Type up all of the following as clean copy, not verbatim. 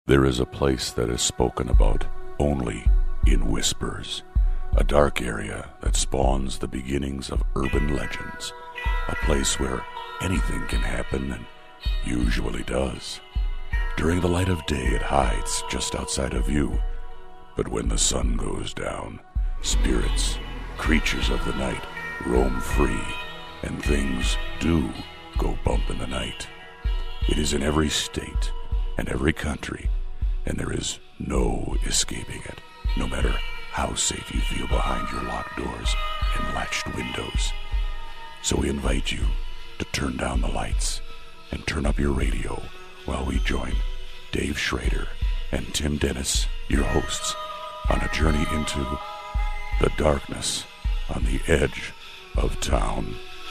There is a place that is spoken about only in whispers, a dark area that spawns the beginnings of urban legends, a place where anything can happen and usually does. During the light of day, it hides just outside of view, but when the sun goes down, spirits, creatures of the night, roam free, and things do go bump in the night. It is in every state and every country, and there is no escaping it, no matter how safe you feel behind your locked doors and latched windows. So we invite you to turn down the lights and turn up your radio while we join Dave Schrader and Tim Dennis, your hosts, on a journey into the darkness on the edge of town.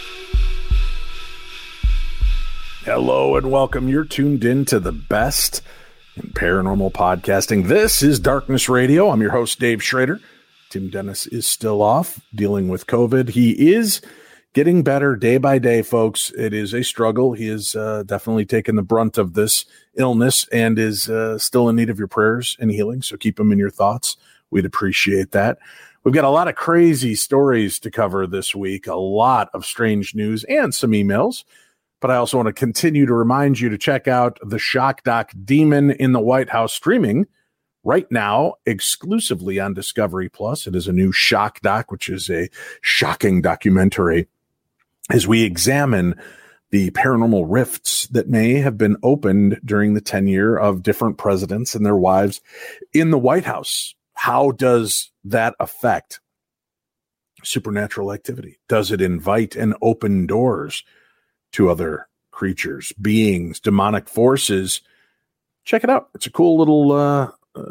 Hello and welcome. You're tuned in to the best in paranormal podcasting. This is Darkness Radio. I'm your host, Dave Schrader. Tim Dennis is still off dealing with COVID. He is getting better day by day, folks. It is a struggle. He is definitely taken the brunt of this illness and is still in need of your prayers and healing. So keep him in your thoughts. We'd appreciate that. We've got a lot of crazy stories to cover this week, a lot of strange news and some emails. But I also want to continue to remind you to check out the Shock Doc Demon in the White House, streaming right now exclusively on Discovery Plus. It is a new Shock Doc, which is a shocking documentary as we examine the paranormal rifts that may have been opened during the tenure of different presidents and their wives in the White House. How does that affect supernatural activity? Does it invite and open doors to other creatures, beings, demonic forces? Check it out. It's a cool little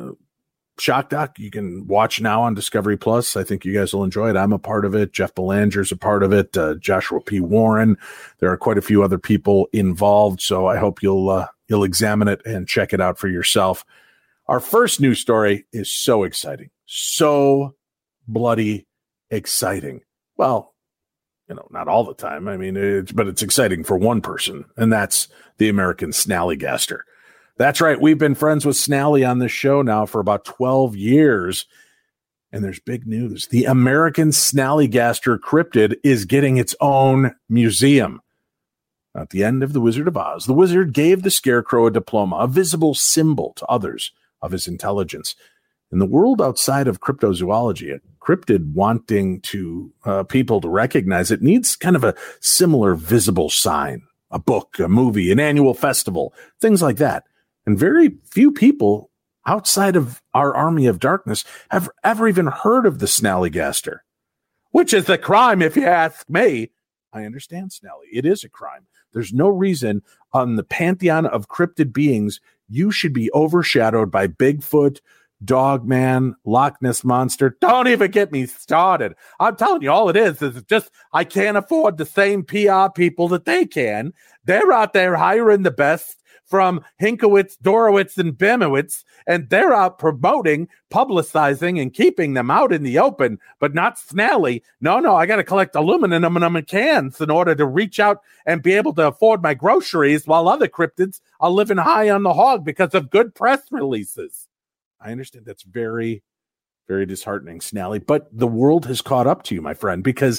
shock doc you can watch now on Discovery Plus. I think you guys will enjoy it. I'm a part of it. Jeff Belanger's a part of it. Joshua P. Warren. There are quite a few other people involved, so I hope you'll examine it and check it out for yourself. Our first news story is so exciting, so bloody exciting. Well, not all the time. I mean, but it's exciting for one person, and that's the American Snallygaster. That's right. We've been friends with Snally on this show now for about 12 years, and there's big news. The American Snallygaster cryptid is getting its own museum. At the end of The Wizard of Oz, the wizard gave the scarecrow a diploma, a visible symbol to others of his intelligence. In the world outside of cryptozoology, a cryptid wanting to people to recognize it needs kind of a similar visible sign, a book, a movie, an annual festival, things like that. And very few people outside of our army of darkness have ever even heard of the Snallygaster, which is a crime if you ask me. I understand, Snally. It is a crime. There's no reason on the pantheon of cryptid beings you should be overshadowed by Bigfoot, Dogman, Loch Ness Monster. Don't even get me started. I'm telling you, all it is just I can't afford the same PR people that they can. They're out there hiring the best from Hinkowitz, Dorowitz, and Bimowitz, and they're out promoting, publicizing, and keeping them out in the open, but not Snally. No, I got to collect aluminum in cans in order to reach out and be able to afford my groceries while other cryptids are living high on the hog because of good press releases. I understand that's very, very disheartening, Snally, but the world has caught up to you, my friend, because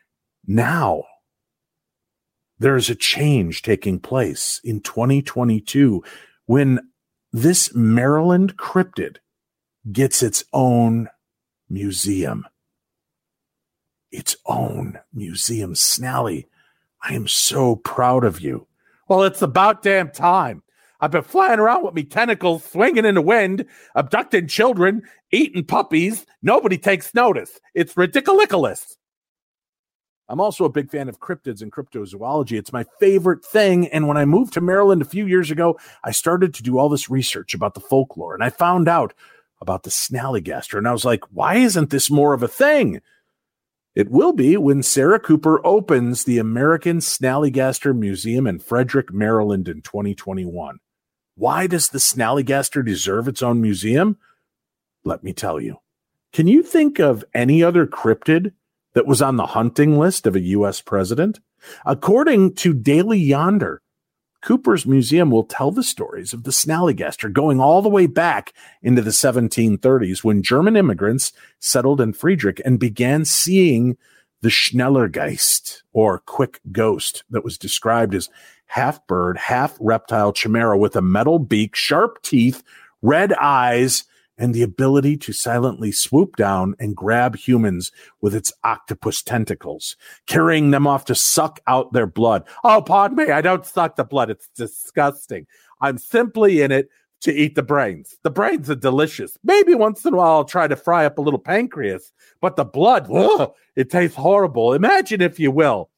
now there is a change taking place in 2022 when this Maryland cryptid gets its own museum. Its own museum. Snally, I am so proud of you. Well, it's about damn time. I've been flying around with me tentacles swinging in the wind, abducting children, eating puppies. Nobody takes notice. It's ridiculous. I'm also a big fan of cryptids and cryptozoology. It's my favorite thing. And when I moved to Maryland a few years ago, I started to do all this research about the folklore. And I found out about the Snallygaster. And I was like, why isn't this more of a thing? It will be when Sarah Cooper opens the American Snallygaster Museum in Frederick, Maryland in 2021. Why does the Snallygaster deserve its own museum? Let me tell you. Can you think of any other cryptid that was on the hunting list of a U.S. president? According to Daily Yonder, Cooper's museum will tell the stories of the Snallygaster going all the way back into the 1730s when German immigrants settled in Friedrich and began seeing the Schnellergeist, or quick ghost, that was described as half bird, half reptile chimera with a metal beak, sharp teeth, red eyes, and the ability to silently swoop down and grab humans with its octopus tentacles, carrying them off to suck out their blood. Oh, pardon me, I don't suck the blood. It's disgusting. I'm simply in it to eat the brains. The brains are delicious. Maybe once in a while I'll try to fry up a little pancreas, but the blood, ugh, it tastes horrible. Imagine, if you will,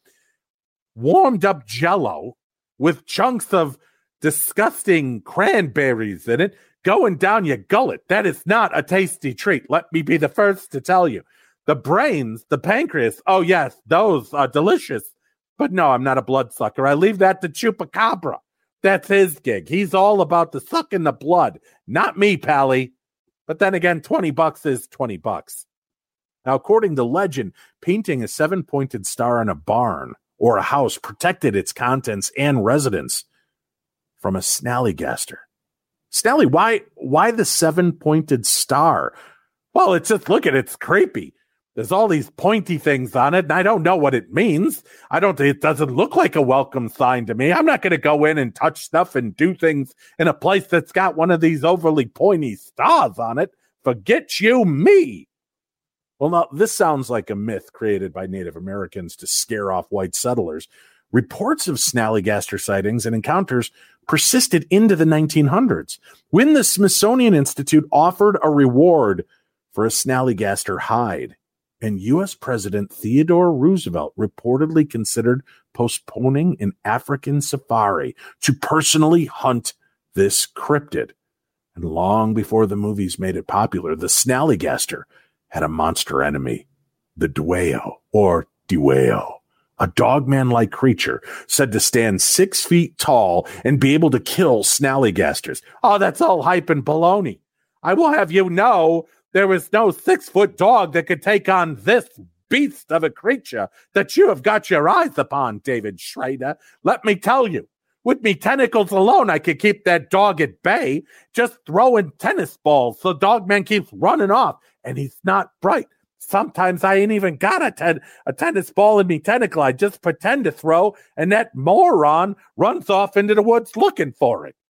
warmed up Jell-O with chunks of disgusting cranberries in it going down your gullet. That is not a tasty treat. Let me be the first to tell you. The brains, the pancreas, oh yes, those are delicious. But no, I'm not a bloodsucker. I leave that to Chupacabra. That's his gig. He's all about the sucking the blood. Not me, Pally. But then again, $20 is $20. Now, according to legend, painting a 7-pointed star on a barn or a house protected its contents and residents from a Snallygaster. Snally, why the 7-pointed star? Well, it's just, look at it, it's creepy. There's all these pointy things on it, and I don't know what it means. It doesn't look like a welcome sign to me. I'm not going to go in and touch stuff and do things in a place that's got one of these overly pointy stars on it. Forget you, me. Well, now, this sounds like a myth created by Native Americans to scare off white settlers. Reports of Snallygaster sightings and encounters persisted into the 1900s, when the Smithsonian Institute offered a reward for a Snallygaster hide, and U.S. President Theodore Roosevelt reportedly considered postponing an African safari to personally hunt this cryptid. And long before the movies made it popular, the Snallygaster had a monster enemy, the Dwayyo, or Dwayyo, a dogman-like creature said to stand 6 feet tall and be able to kill Snallygasters. Oh, that's all hype and baloney. I will have you know there was no 6-foot dog that could take on this beast of a creature that you have got your eyes upon, David Schrader. Let me tell you, with me tentacles alone, I could keep that dog at bay, just throwing tennis balls so Dogman keeps running off, and he's not bright. Sometimes I ain't even got a tennis ball in me tentacle. I just pretend to throw, and that moron runs off into the woods looking for it.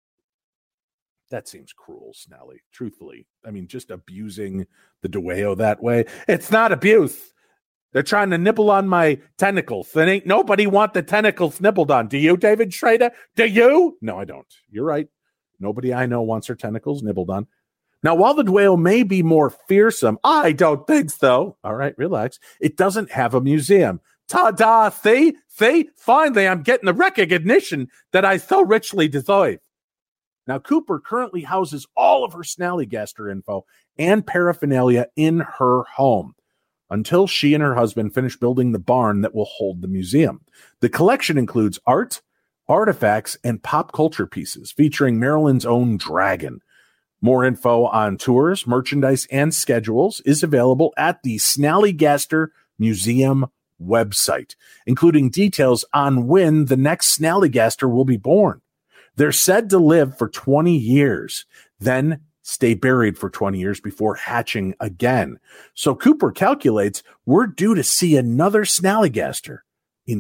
That seems cruel, Snally, truthfully. I mean, just abusing the Dwayyo that way. It's not abuse. They're trying to nibble on my tentacles. And ain't nobody want the tentacles nibbled on. Do you, David Schrader? Do you? No, I don't. You're right. Nobody I know wants her tentacles nibbled on. Now, while the Dwayyo may be more fearsome, I don't think so. All right, relax. It doesn't have a museum. Ta-da! See? Finally, I'm getting the recognition that I so richly deserve. Now, Cooper currently houses all of her Snallygaster info and paraphernalia in her home until she and her husband finish building the barn that will hold the museum. The collection includes art, artifacts, and pop culture pieces featuring Maryland's own dragon. More info on tours, merchandise, and schedules is available at the Snallygaster Museum website, including details on when the next Snallygaster will be born. They're said to live for 20 years, then stay buried for 20 years before hatching again. So Cooper calculates we're due to see another Snallygaster in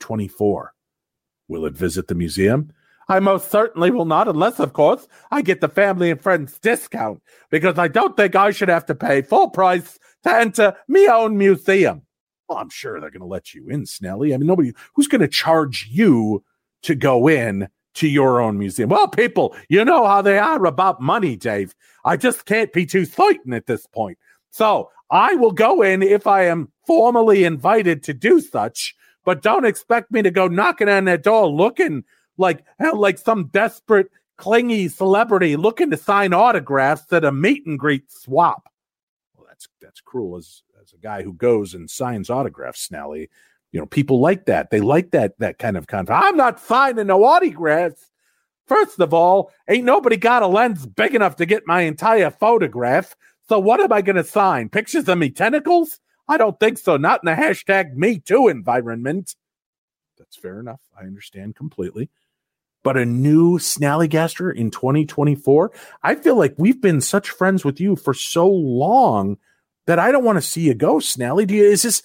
2024. Will it visit the museum? I most certainly will not, unless, of course, I get the family and friends discount, because I don't think I should have to pay full price to enter me own museum. Well, I'm sure they're going to let you in, Snally. I mean, who's going to charge you to go in to your own museum? Well, people, you know how they are about money, Dave. I just can't be too certain at this point. So I will go in if I am formally invited to do such, but don't expect me to go knocking on that door looking like some desperate, clingy celebrity looking to sign autographs at a meet and greet swap. Well, that's cruel as a guy who goes and signs autographs, Snally. You know, people like that. They like that kind of content. I'm not signing no autographs. First of all, ain't nobody got a lens big enough to get my entire photograph. So what am I going to sign? Pictures of me tentacles? I don't think so. Not in the hashtag #MeToo environment. That's fair enough. I understand completely. but a new Snallygaster in 2024. I feel like we've been such friends with you for so long that I don't want to see you go, Snally. Do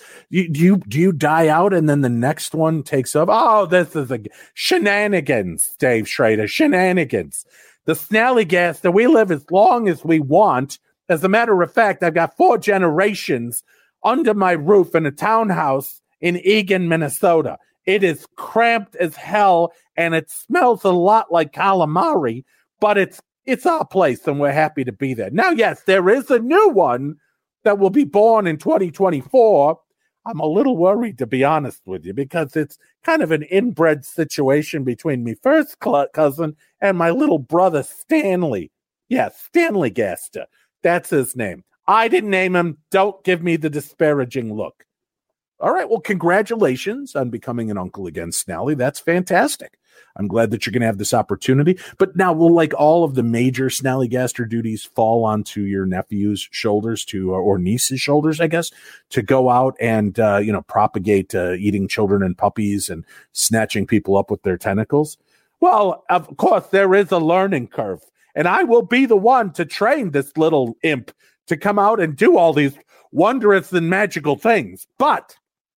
you die out and then the next one takes up? Oh, this is a shenanigans, Dave Schrader, shenanigans. The Snallygaster, we live as long as we want. As a matter of fact, I've got 4 generations under my roof in a townhouse in Eagan, Minnesota. It is cramped as hell, and it smells a lot like calamari, but it's our place, and we're happy to be there. Now, yes, there is a new one that will be born in 2024. I'm a little worried, to be honest with you, because it's kind of an inbred situation between me first cousin and my little brother, Stanley. Yes, Snallygaster. That's his name. I didn't name him. Don't give me the disparaging look. All right, well, congratulations on becoming an uncle again, Snally. That's fantastic. I'm glad that you're going to have this opportunity. But now, will like all of the major Snallygaster duties fall onto your nephew's shoulders or niece's shoulders, I guess, to go out and, propagate eating children and puppies and snatching people up with their tentacles? Well, of course, there is a learning curve. And I will be the one to train this little imp to come out and do all these wondrous and magical things. But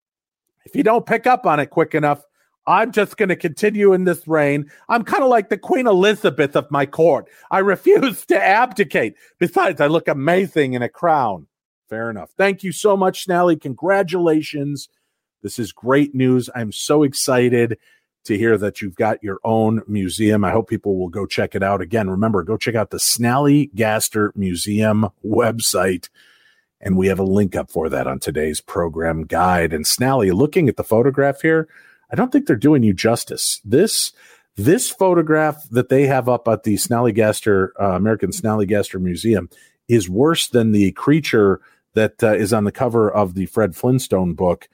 if you don't pick up on it quick enough, I'm just going to continue in this reign. I'm kind of like the Queen Elizabeth of my court. I refuse to abdicate. Besides, I look amazing in a crown. Fair enough. Thank you so much, Snally. Congratulations. This is great news. I'm so excited to hear that you've got your own museum. I hope people will go check it out. Again, remember, go check out the Snallygaster Museum website. And we have a link up for that on today's program guide. And Snally, looking at the photograph here, I don't think they're doing you justice. This photograph that they have up at the Snallygaster, American Snallygaster Museum is worse than the creature that is on the cover of the Fred Flintstone book,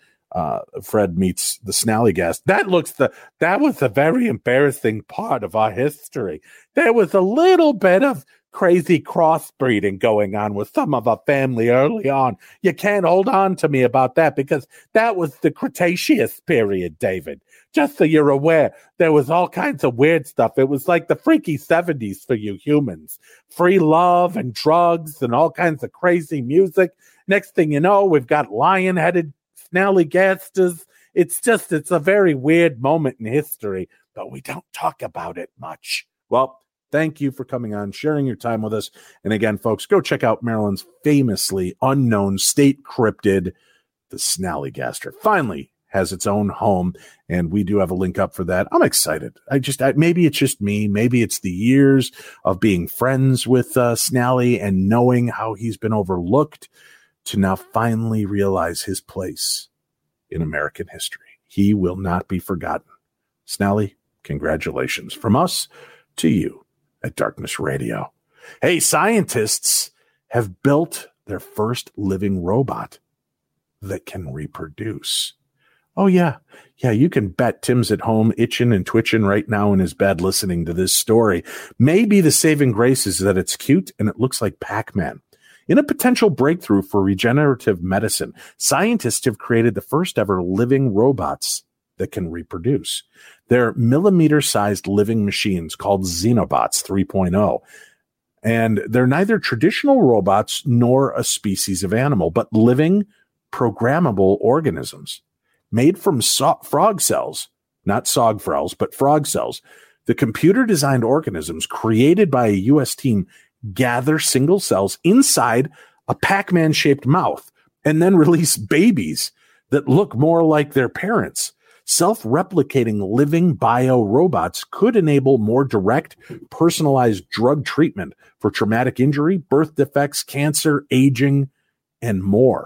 Fred Meets the Snallygaster. That was a very embarrassing part of our history. There was a little bit of crazy crossbreeding going on with some of our family early on. You can't hold on to me about that because that was the Cretaceous period, David. Just so you're aware, there was all kinds of weird stuff. It was like the freaky 70s for you humans. Free love and drugs and all kinds of crazy music. Next thing you know, we've got lion-headed Snallygasters. It's a very weird moment in history, but we don't talk about it much. Well, thank you for coming on, sharing your time with us. And again, folks, go check out Maryland's famously unknown state cryptid, the Snallygaster. Finally has its own home, and we do have a link up for that. I'm excited. Maybe it's just me. Maybe it's the years of being friends with Snally and knowing how he's been overlooked to now finally realize his place in American history. He will not be forgotten. Snally, congratulations from us to you at Darkness Radio. Hey, scientists have built their first living robot that can reproduce. Oh, yeah. Yeah, you can bet Tim's at home itching and twitching right now in his bed listening to this story. Maybe the saving grace is that it's cute and it looks like Pac-Man. In a potential breakthrough for regenerative medicine, scientists have created the first ever living robots that can reproduce. They're millimeter-sized living machines called Xenobots 3.0. And they're neither traditional robots nor a species of animal, but living, programmable organisms. Made from frog cells, not sogfrels, but frog cells, the computer-designed organisms created by a U.S. team gather single cells inside a Pac-Man-shaped mouth and then release babies that look more like their parents. Self-replicating living bio-robots could enable more direct, personalized drug treatment for traumatic injury, birth defects, cancer, aging, and more.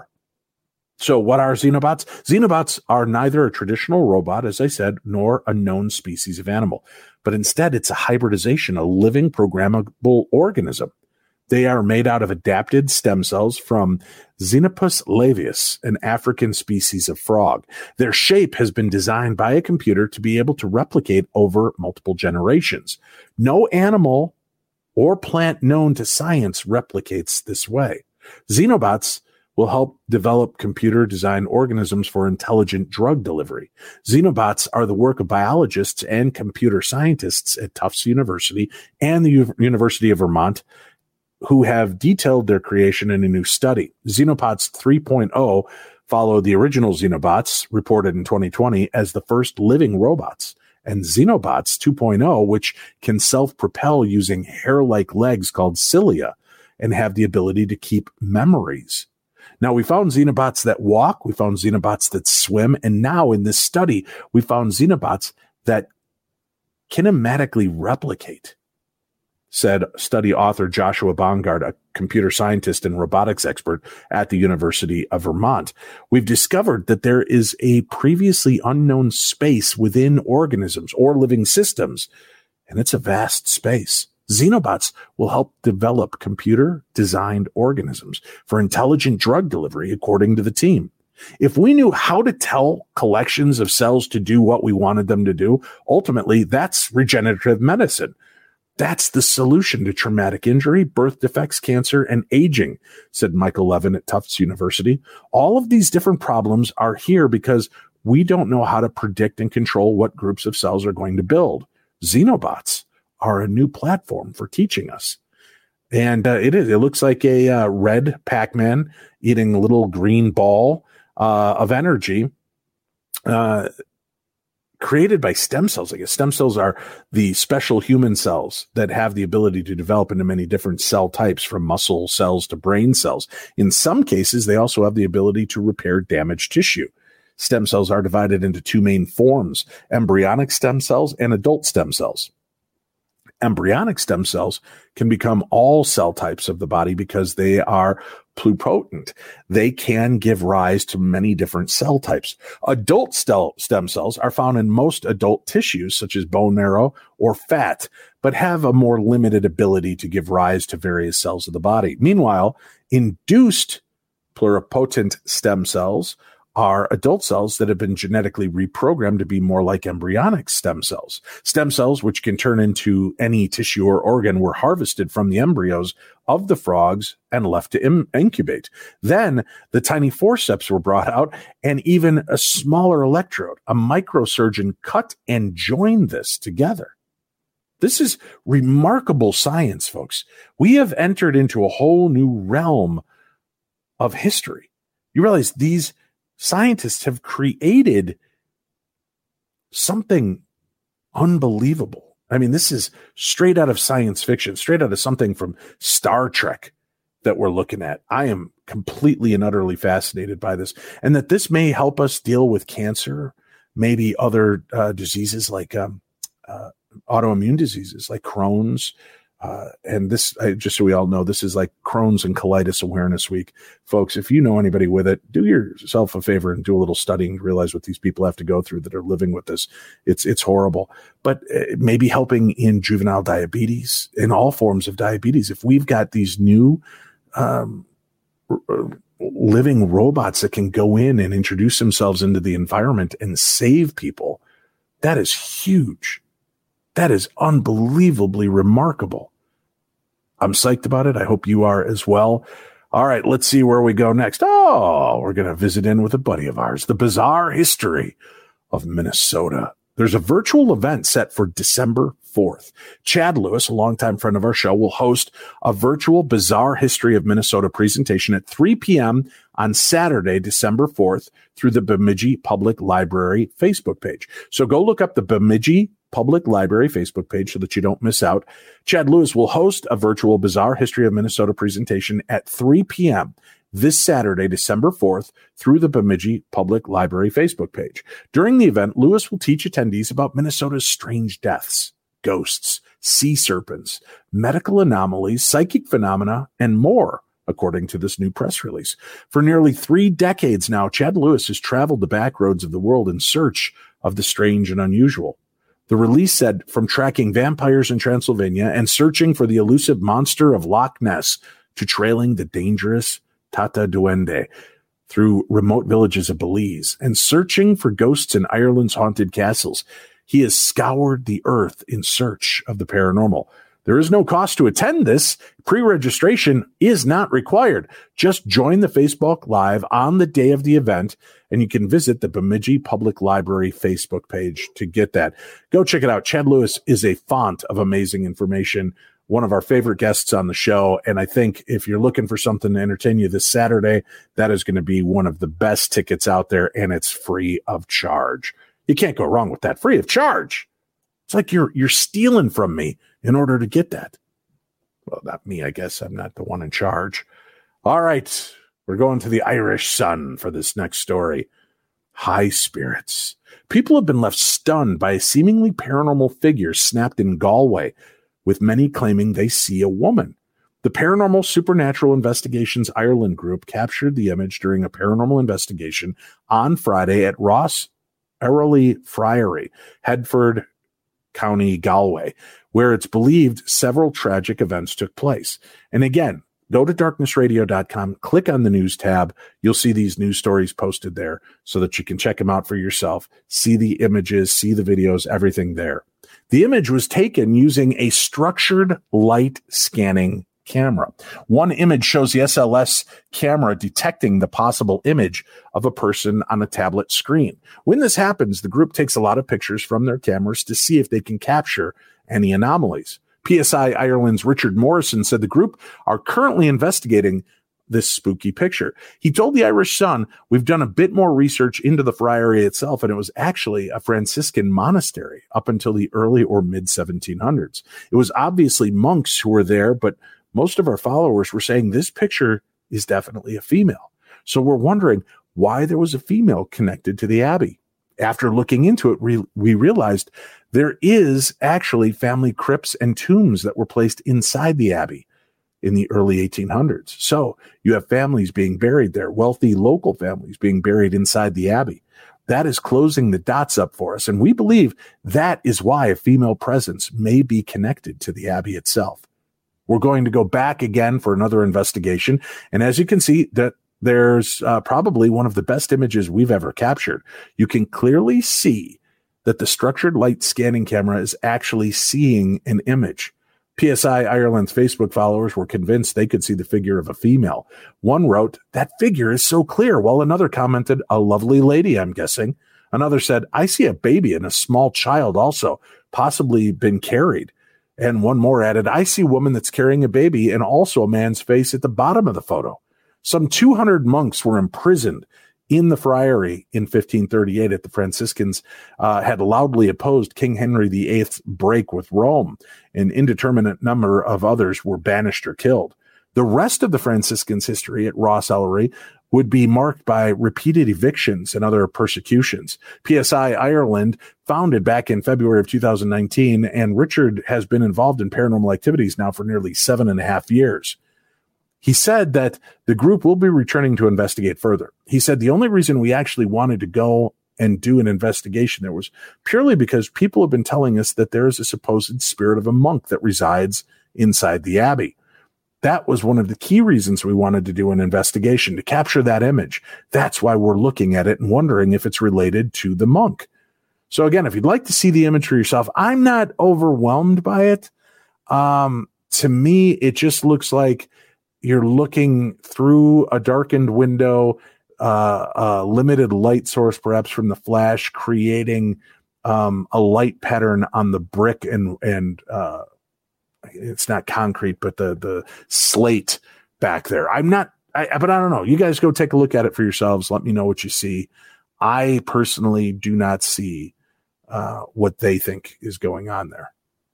So what are Xenobots? Xenobots are neither a traditional robot, as I said, nor a known species of animal, but instead it's a hybridization, a living programmable organism. They are made out of adapted stem cells from Xenopus laevis, an African species of frog. Their shape has been designed by a computer to be able to replicate over multiple generations. No animal or plant known to science replicates this way. Xenobots will help develop computer-designed organisms for intelligent drug delivery. Xenobots are the work of biologists and computer scientists at Tufts University and the University of Vermont, who have detailed their creation in a new study. Xenobots 3.0 follow the original Xenobots, reported in 2020, as the first living robots, and Xenobots 2.0, which can self-propel using hair-like legs called cilia and have the ability to keep memories. Now, we found Xenobots that walk, we found Xenobots that swim, and now in this study, we found Xenobots that kinematically replicate, said study author Joshua Bongard, a computer scientist and robotics expert at the University of Vermont. We've discovered that there is a previously unknown space within organisms or living systems, and it's a vast space. Xenobots will help develop computer-designed organisms for intelligent drug delivery, according to the team. If we knew how to tell collections of cells to do what we wanted them to do, ultimately, that's regenerative medicine. That's the solution to traumatic injury, birth defects, cancer, and aging, said Michael Levin at Tufts University. All of these different problems are here because we don't know how to predict and control what groups of cells are going to build. Xenobots are a new platform for teaching us. And it looks like a red Pac-Man eating a little green ball of energy created by stem cells. I guess stem cells are the special human cells that have the ability to develop into many different cell types, from muscle cells to brain cells. In some cases, they also have the ability to repair damaged tissue. Stem cells are divided into two main forms: embryonic stem cells and adult stem cells. Embryonic stem cells can become all cell types of the body because they are pluripotent. They can give rise to many different cell types. Adult stem cells are found in most adult tissues, such as bone marrow or fat, but have a more limited ability to give rise to various cells of the body. Meanwhile, induced pluripotent stem cells are adult cells that have been genetically reprogrammed to be more like embryonic stem cells. Stem cells, which can turn into any tissue or organ, were harvested from the embryos of the frogs and left to incubate. Then the tiny forceps were brought out, and even a smaller electrode, a microsurgeon, cut and joined this together. This is remarkable science, folks. We have entered into a whole new realm of history. You realize these scientists have created something unbelievable. I mean, this is straight out of science fiction, straight out of something from Star Trek that we're looking at. I am completely and utterly fascinated by this, and that this may help us deal with cancer, maybe other diseases like autoimmune diseases like Crohn's. And this, just so we all know, this is like Crohn's and Colitis Awareness Week. Folks, if you know anybody with it, do yourself a favor and do a little studying to realize what these people have to go through that are living with this. It's horrible. But maybe helping in juvenile diabetes, in all forms of diabetes. If we've got these new living robots that can go in and introduce themselves into the environment and save people, that is huge. That is unbelievably remarkable. I'm psyched about it. I hope you are as well. All right, let's see where we go next. Oh, we're going to visit in with a buddy of ours, the bizarre history of Minnesota. There's a virtual event set for December 4th. Chad Lewis, a longtime friend of our show, will host a virtual Bizarre History of Minnesota presentation at 3 p.m. on Saturday, December 4th, through the Bemidji Public Library Facebook page. So go look up the Bemidji Public Library Facebook page so that you don't miss out. Chad Lewis will host a virtual Bizarre History of Minnesota presentation at 3 p.m. this Saturday, December 4th, through the Bemidji Public Library Facebook page. During the event, Lewis will teach attendees about Minnesota's strange deaths, ghosts, sea serpents, medical anomalies, psychic phenomena, and more, according to this new press release. For nearly 3 decades now, Chad Lewis has traveled the back roads of the world in search of the strange and unusual. The release said, from tracking vampires in Transylvania and searching for the elusive monster of Loch Ness to trailing the dangerous Tata Duende through remote villages of Belize and searching for ghosts in Ireland's haunted castles, he has scoured the earth in search of the paranormal. There is no cost to attend this. Pre-registration is not required. Just join the Facebook Live on the day of the event, and you can visit the Bemidji Public Library Facebook page to get that. Go check it out. Chad Lewis is a font of amazing information, one of our favorite guests on the show, and I think if you're looking for something to entertain you this Saturday, that is going to be one of the best tickets out there, and it's free of charge. You can't go wrong with that. Free of charge. It's like you're stealing from me in order to get that. Well, not me, I guess. I'm not the one in charge. All right. We're going to the Irish Sun for this next story. High spirits. People have been left stunned by a seemingly paranormal figure snapped in Galway, with many claiming they see a woman. The Paranormal Supernatural Investigations Ireland group captured the image during a paranormal investigation on Friday at Ross Airlie Friary, Headford, County Galway, where it's believed several tragic events took place. And again, go to darknessradio.com, click on the news tab. You'll see these news stories posted there so that you can check them out for yourself, see the images, see the videos, everything there. The image was taken using a structured light scanning camera. One image shows the SLS camera detecting the possible image of a person on a tablet screen. When this happens, the group takes a lot of pictures from their cameras to see if they can capture any anomalies. PSI Ireland's Richard Morrison said the group are currently investigating this spooky picture. He told the Irish Sun, "We've done a bit more research into the friary itself, and it was actually a Franciscan monastery up until the early or mid-1700s. It was obviously monks who were there, but most of our followers were saying this picture is definitely a female. So we're wondering why there was a female connected to the abbey. After looking into it, we realized there is actually family crypts and tombs that were placed inside the abbey in the early 1800s. So you have families being buried there, wealthy local families being buried inside the abbey. That is closing the dots up for us. And we believe that is why a female presence may be connected to the abbey itself. We're going to go back again for another investigation. And as you can see, that there's probably one of the best images we've ever captured. You can clearly see that the structured light scanning camera is actually seeing an image. PSI Ireland's Facebook followers were convinced they could see the figure of a female. One wrote, "That figure is so clear," while another commented, "A lovely lady, I'm guessing." Another said, "I see a baby and a small child also, possibly been carried." And one more added, "I see a woman that's carrying a baby and also a man's face at the bottom of the photo." Some 200 monks were imprisoned in the friary in 1538 at the Franciscans had loudly opposed King Henry VIII's break with Rome. An indeterminate number of others were banished or killed. The rest of the Franciscans' history at Ross Ellery would be marked by repeated evictions and other persecutions. PSI Ireland, founded back in February of 2019, and Richard has been involved in paranormal activities now for nearly 7.5 years. He said that the group will be returning to investigate further. He said the only reason we actually wanted to go and do an investigation there was purely because people have been telling us that there is a supposed spirit of a monk that resides inside the abbey. That was one of the key reasons we wanted to do an investigation, to capture that image. That's why we're looking at it and wondering if it's related to the monk. So again, if you'd like to see the image for yourself, I'm not overwhelmed by it. To me, it just looks like you're looking through a darkened window, a limited light source, perhaps from the flash, creating a light pattern on the brick and it's not concrete, but the slate back there. But I don't know. You guys go take a look at it for yourselves. Let me know what you see. I personally do not see what they think is going on there.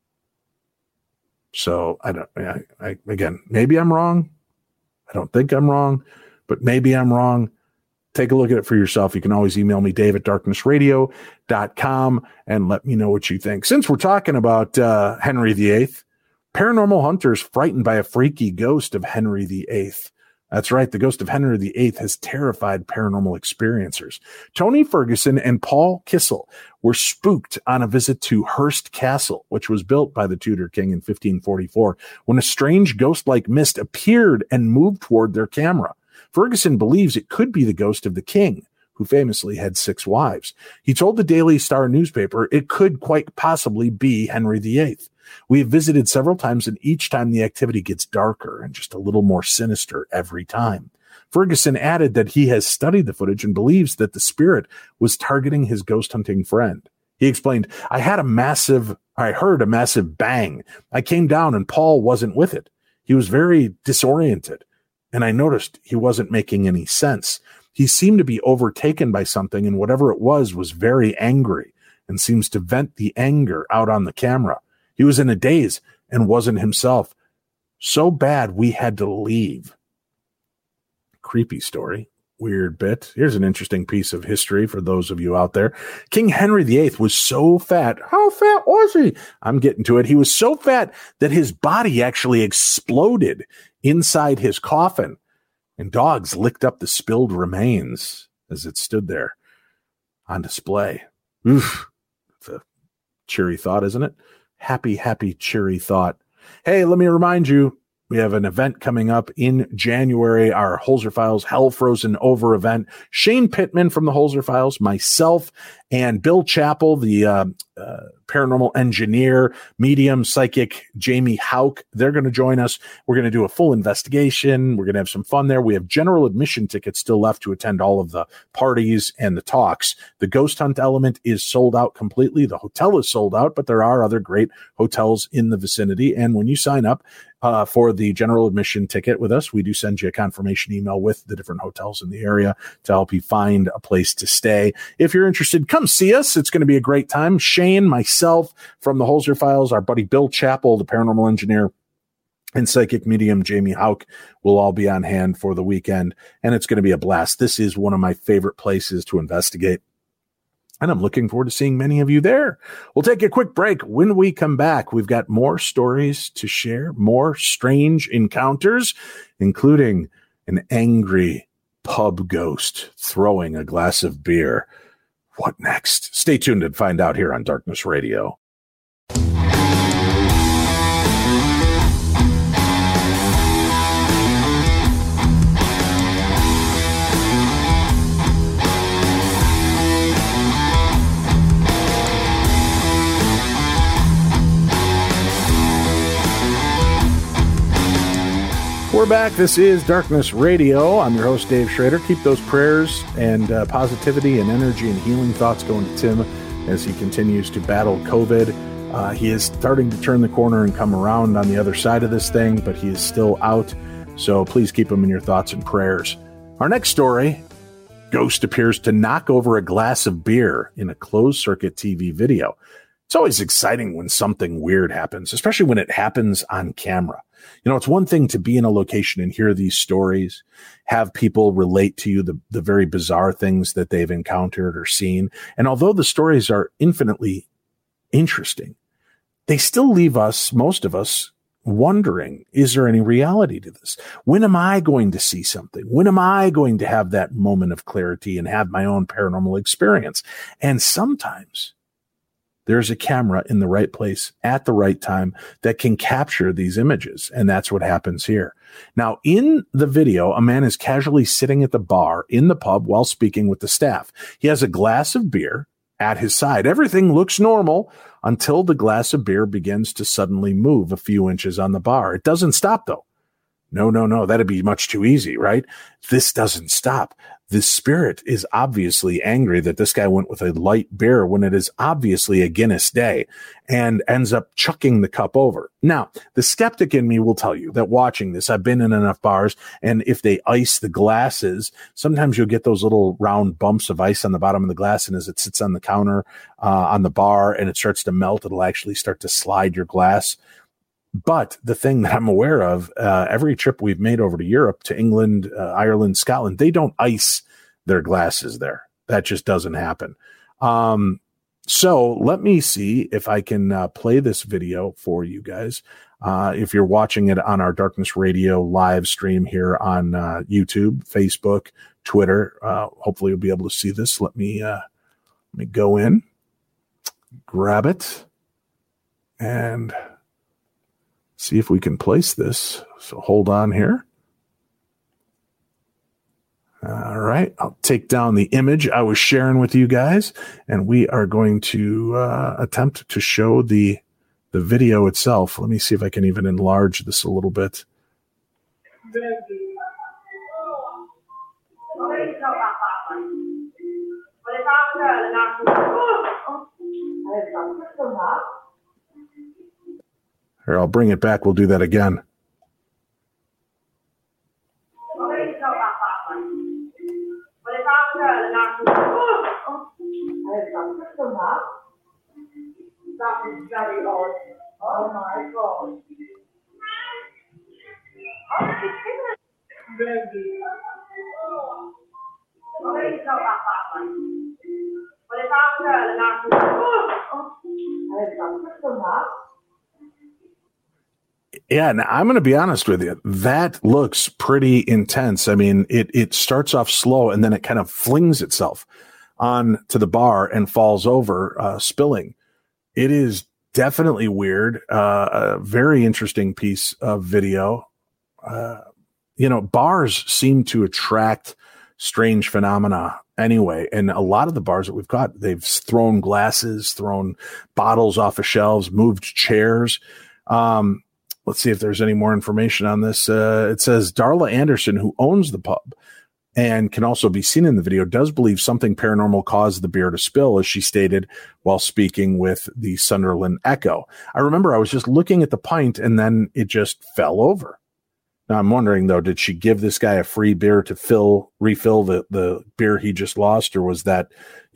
So again, maybe I'm wrong. I don't think I'm wrong, but maybe I'm wrong. Take a look at it for yourself. You can always email me, dave@darknessradio.com, and let me know what you think. Since we're talking about Henry VIII, paranormal hunters frightened by a freaky ghost of Henry VIII. That's right. The ghost of Henry VIII has terrified paranormal experiencers. Tony Ferguson and Paul Kissel were spooked on a visit to Hearst Castle, which was built by the Tudor king in 1544, when a strange ghost-like mist appeared and moved toward their camera. Ferguson believes it could be the ghost of the king, who famously had 6 wives. He told the Daily Star newspaper it could quite possibly be Henry VIII. We have visited several times, and each time the activity gets darker and just a little more sinister every time. Ferguson added that he has studied the footage and believes that the spirit was targeting his ghost hunting friend. He explained, I heard a massive bang. I came down and Paul wasn't with it. He was very disoriented, and I noticed he wasn't making any sense. He seemed to be overtaken by something, and whatever it was very angry and seems to vent the anger out on the camera. He was in a daze and wasn't himself. So bad we had to leave. Creepy story. Weird bit. Here's an interesting piece of history for those of you out there. King Henry VIII was so fat. How fat was he? I'm getting to it. He was so fat that his body actually exploded inside his coffin, and dogs licked up the spilled remains as it stood there on display. Oof. It's a cheery thought, isn't it? Happy, cheery thought. Hey, let me remind you, we have an event coming up in January, our Holzer Files Hell Frozen Over event. Shane Pittman from the Holzer Files, myself, and Bill Chappell, the paranormal engineer, medium, psychic, Jamie Hauk. They're going to join us. We're going to do a full investigation. We're going to have some fun there. We have general admission tickets still left to attend all of the parties and the talks. The ghost hunt element is sold out completely. The hotel is sold out, but there are other great hotels in the vicinity. And when you sign up for the general admission ticket with us, we do send you a confirmation email with the different hotels in the area to help you find a place to stay. If you're interested, come see us. It's going to be a great time. Shane, myself from the Holzer Files, our buddy Bill Chappell, the paranormal engineer, and psychic medium Jamie Hauk will all be on hand for the weekend, and it's going to be a blast. This is one of my favorite places to investigate, and I'm looking forward to seeing many of you there. We'll take a quick break. When we come back, we've got more stories to share, more strange encounters, including an angry pub ghost throwing a glass of beer. What next? Stay tuned and find out here on Darkness Radio. We're back. This is Darkness Radio. I'm your host, Dave Schrader. Keep those prayers and positivity and energy and healing thoughts going to Tim as he continues to battle COVID. He is starting to turn the corner and come around on the other side of this thing, but he is still out. So please keep him in your thoughts and prayers. Our next story, ghost appears to knock over a glass of beer in a closed-circuit TV video. It's always exciting when something weird happens, especially when it happens on camera. You know, it's one thing to be in a location and hear these stories, have people relate to you the very bizarre things that they've encountered or seen. And although the stories are infinitely interesting, they still leave us, most of us, wondering, is there any reality to this? When am I going to see something? When am I going to have that moment of clarity and have my own paranormal experience? And sometimes there's a camera in the right place at the right time that can capture these images. And that's what happens here. Now, in the video, a man is casually sitting at the bar in the pub while speaking with the staff. He has a glass of beer at his side. Everything looks normal until the glass of beer begins to suddenly move a few inches on the bar. It doesn't stop, though. No. That'd be much too easy, right? This doesn't stop. This spirit is obviously angry that this guy went with a light beer when it is obviously a Guinness day and ends up chucking the cup over. Now, the skeptic in me will tell you that watching this, I've been in enough bars, and if they ice the glasses, sometimes you'll get those little round bumps of ice on the bottom of the glass, and as it sits on the counter on the bar and it starts to melt, it'll actually start to slide your glass. But the thing that I'm aware of, every trip we've made over to Europe, to England, Ireland, Scotland, they don't ice their glasses there. That just doesn't happen. So let me see if I can play this video for you guys. If you're watching it on our Darkness Radio live stream here on YouTube, Facebook, Twitter, hopefully you'll be able to see this. Let me go in, grab it, and see if we can place this. So hold on here. All right. I'll take down the image I was sharing with you guys, and we are going to attempt to show the the video itself. Let me see if I can even enlarge this a little bit. Here, I'll bring it back. We'll do that again. That is very odd. Oh my God. Yeah, and I'm going to be honest with you. That looks pretty intense. I mean, it starts off slow and then it kind of flings itself on to the bar and falls over, spilling. It is definitely weird. A very interesting piece of video. Bars seem to attract strange phenomena anyway. And a lot of the bars that we've got, they've thrown glasses, thrown bottles off of shelves, moved chairs. Let's see if there's any more information on this. It says Darla Anderson, who owns the pub and can also be seen in the video, does believe something paranormal caused the beer to spill, as she stated while speaking with the Sunderland Echo. I remember I was just looking at the pint and then it just fell over. Now I'm wondering, though, did she give this guy a free beer to refill the beer he just lost, or was that,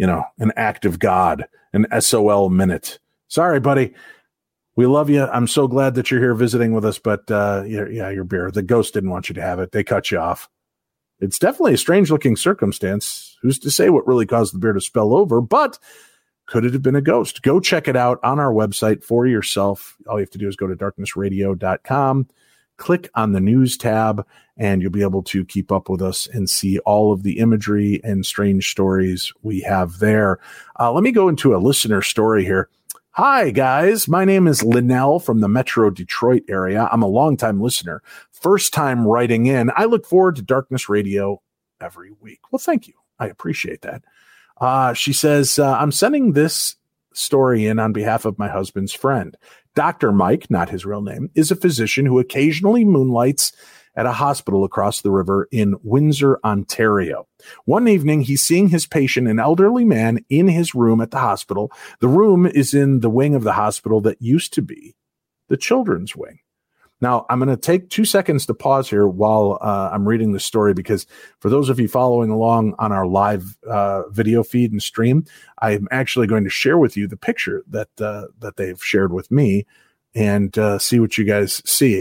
an act of God, an SOL minute? Sorry, buddy. We love you. I'm so glad that you're here visiting with us, but your beer. The ghost didn't want you to have it. They cut you off. It's definitely a strange looking circumstance. Who's to say what really caused the beer to spill over, but could it have been a ghost? Go check it out on our website for yourself. All you have to do is go to darknessradio.com, click on the news tab, and you'll be able to keep up with us and see all of the imagery and strange stories we have there. Let me go into a listener story here. Hi, guys. My name is Linnell from the Metro Detroit area. I'm a longtime listener. First time writing in. I look forward to Darkness Radio every week. Well, thank you. I appreciate that. She says, I'm sending this story in on behalf of my husband's friend. Dr. Mike, not his real name, is a physician who occasionally moonlights at a hospital across the river in Windsor, Ontario. One evening, he's seeing his patient, an elderly man, in his room at the hospital. The room is in the wing of the hospital that used to be the children's wing. Now, I'm going to take 2 seconds to pause here while I'm reading the story, because for those of you following along on our live video feed and stream, I'm actually going to share with you the picture that they've shared with me and see what you guys see.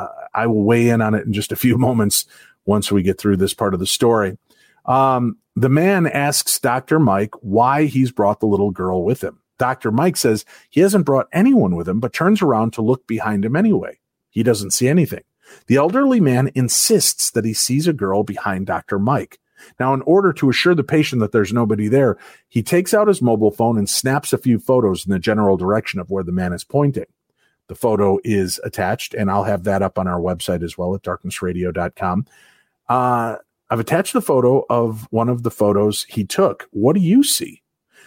I will weigh in on it in just a few moments once we get through this part of the story. The man asks Dr. Mike why he's brought the little girl with him. Dr. Mike says he hasn't brought anyone with him, but turns around to look behind him anyway. He doesn't see anything. The elderly man insists that he sees a girl behind Dr. Mike. Now, in order to assure the patient that there's nobody there, he takes out his mobile phone and snaps a few photos in the general direction of where the man is pointing. The photo is attached, and I'll have that up on our website as well at darknessradio.com. I've attached the photo of one of the photos he took. What do you see?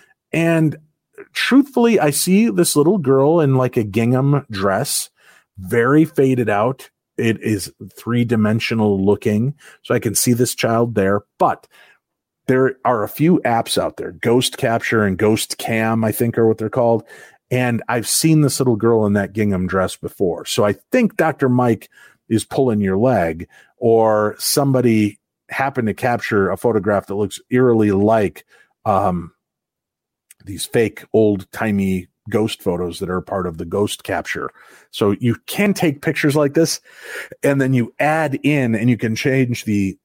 And truthfully, I see this little girl in like a gingham dress, very faded out. It is three-dimensional looking, so I can see this child there. But there are a few apps out there, Ghost Capture and Ghost Cam, I think are what they're called. And I've seen this little girl in that gingham dress before. So I think Dr. Mike is pulling your leg, or somebody happened to capture a photograph that looks eerily like these fake old-timey ghost photos that are part of the Ghost Capture. So you can take pictures like this, and then you add in, and you can change the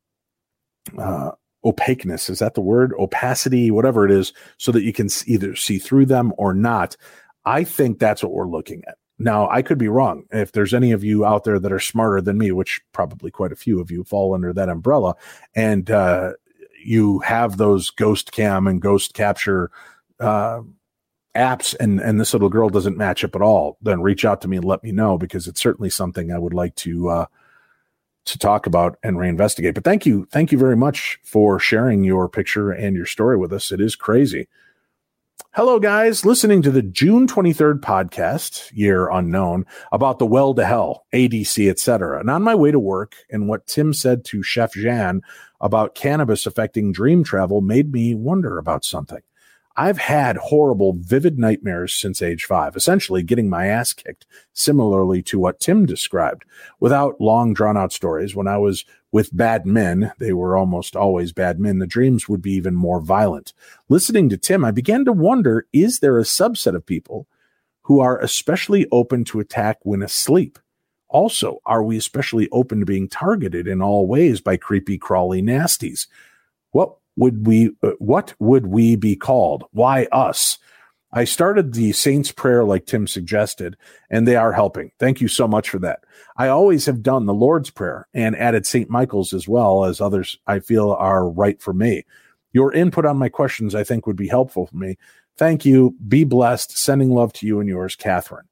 opaqueness. Is that the word? Opacity, whatever it is, so that you can either see through them or not. I think that's what we're looking at. Now, I could be wrong. If there's any of you out there that are smarter than me, which probably quite a few of you fall under that umbrella, and you have those Ghost Cam and Ghost Capture apps, and this little girl doesn't match up at all, then reach out to me and let me know, because it's certainly something I would like to talk about and reinvestigate. But thank you very much for sharing your picture and your story with us. It is crazy. Hello, guys. Listening to the June 23rd podcast, year unknown, about the well to hell, ADC, etc. And on my way to work, and what Tim said to Chef Jan about cannabis affecting dream travel made me wonder about something. I've had horrible, vivid nightmares since age 5, essentially getting my ass kicked, similarly to what Tim described. Without long, drawn-out stories, when I was with bad men, they were almost always bad men, the dreams would be even more violent. Listening to Tim, I began to wonder, is there a subset of people who are especially open to attack when asleep? Also, are we especially open to being targeted in all ways by creepy, crawly nasties? What would we be called? Why us? I started the Saints prayer like Tim suggested, and they are helping. Thank you so much for that. I always have done the Lord's Prayer and added St. Michael's as well as others I feel are right for me. Your input on my questions, I think, would be helpful for me. Thank you. Be blessed. Sending love to you and yours, Catherine.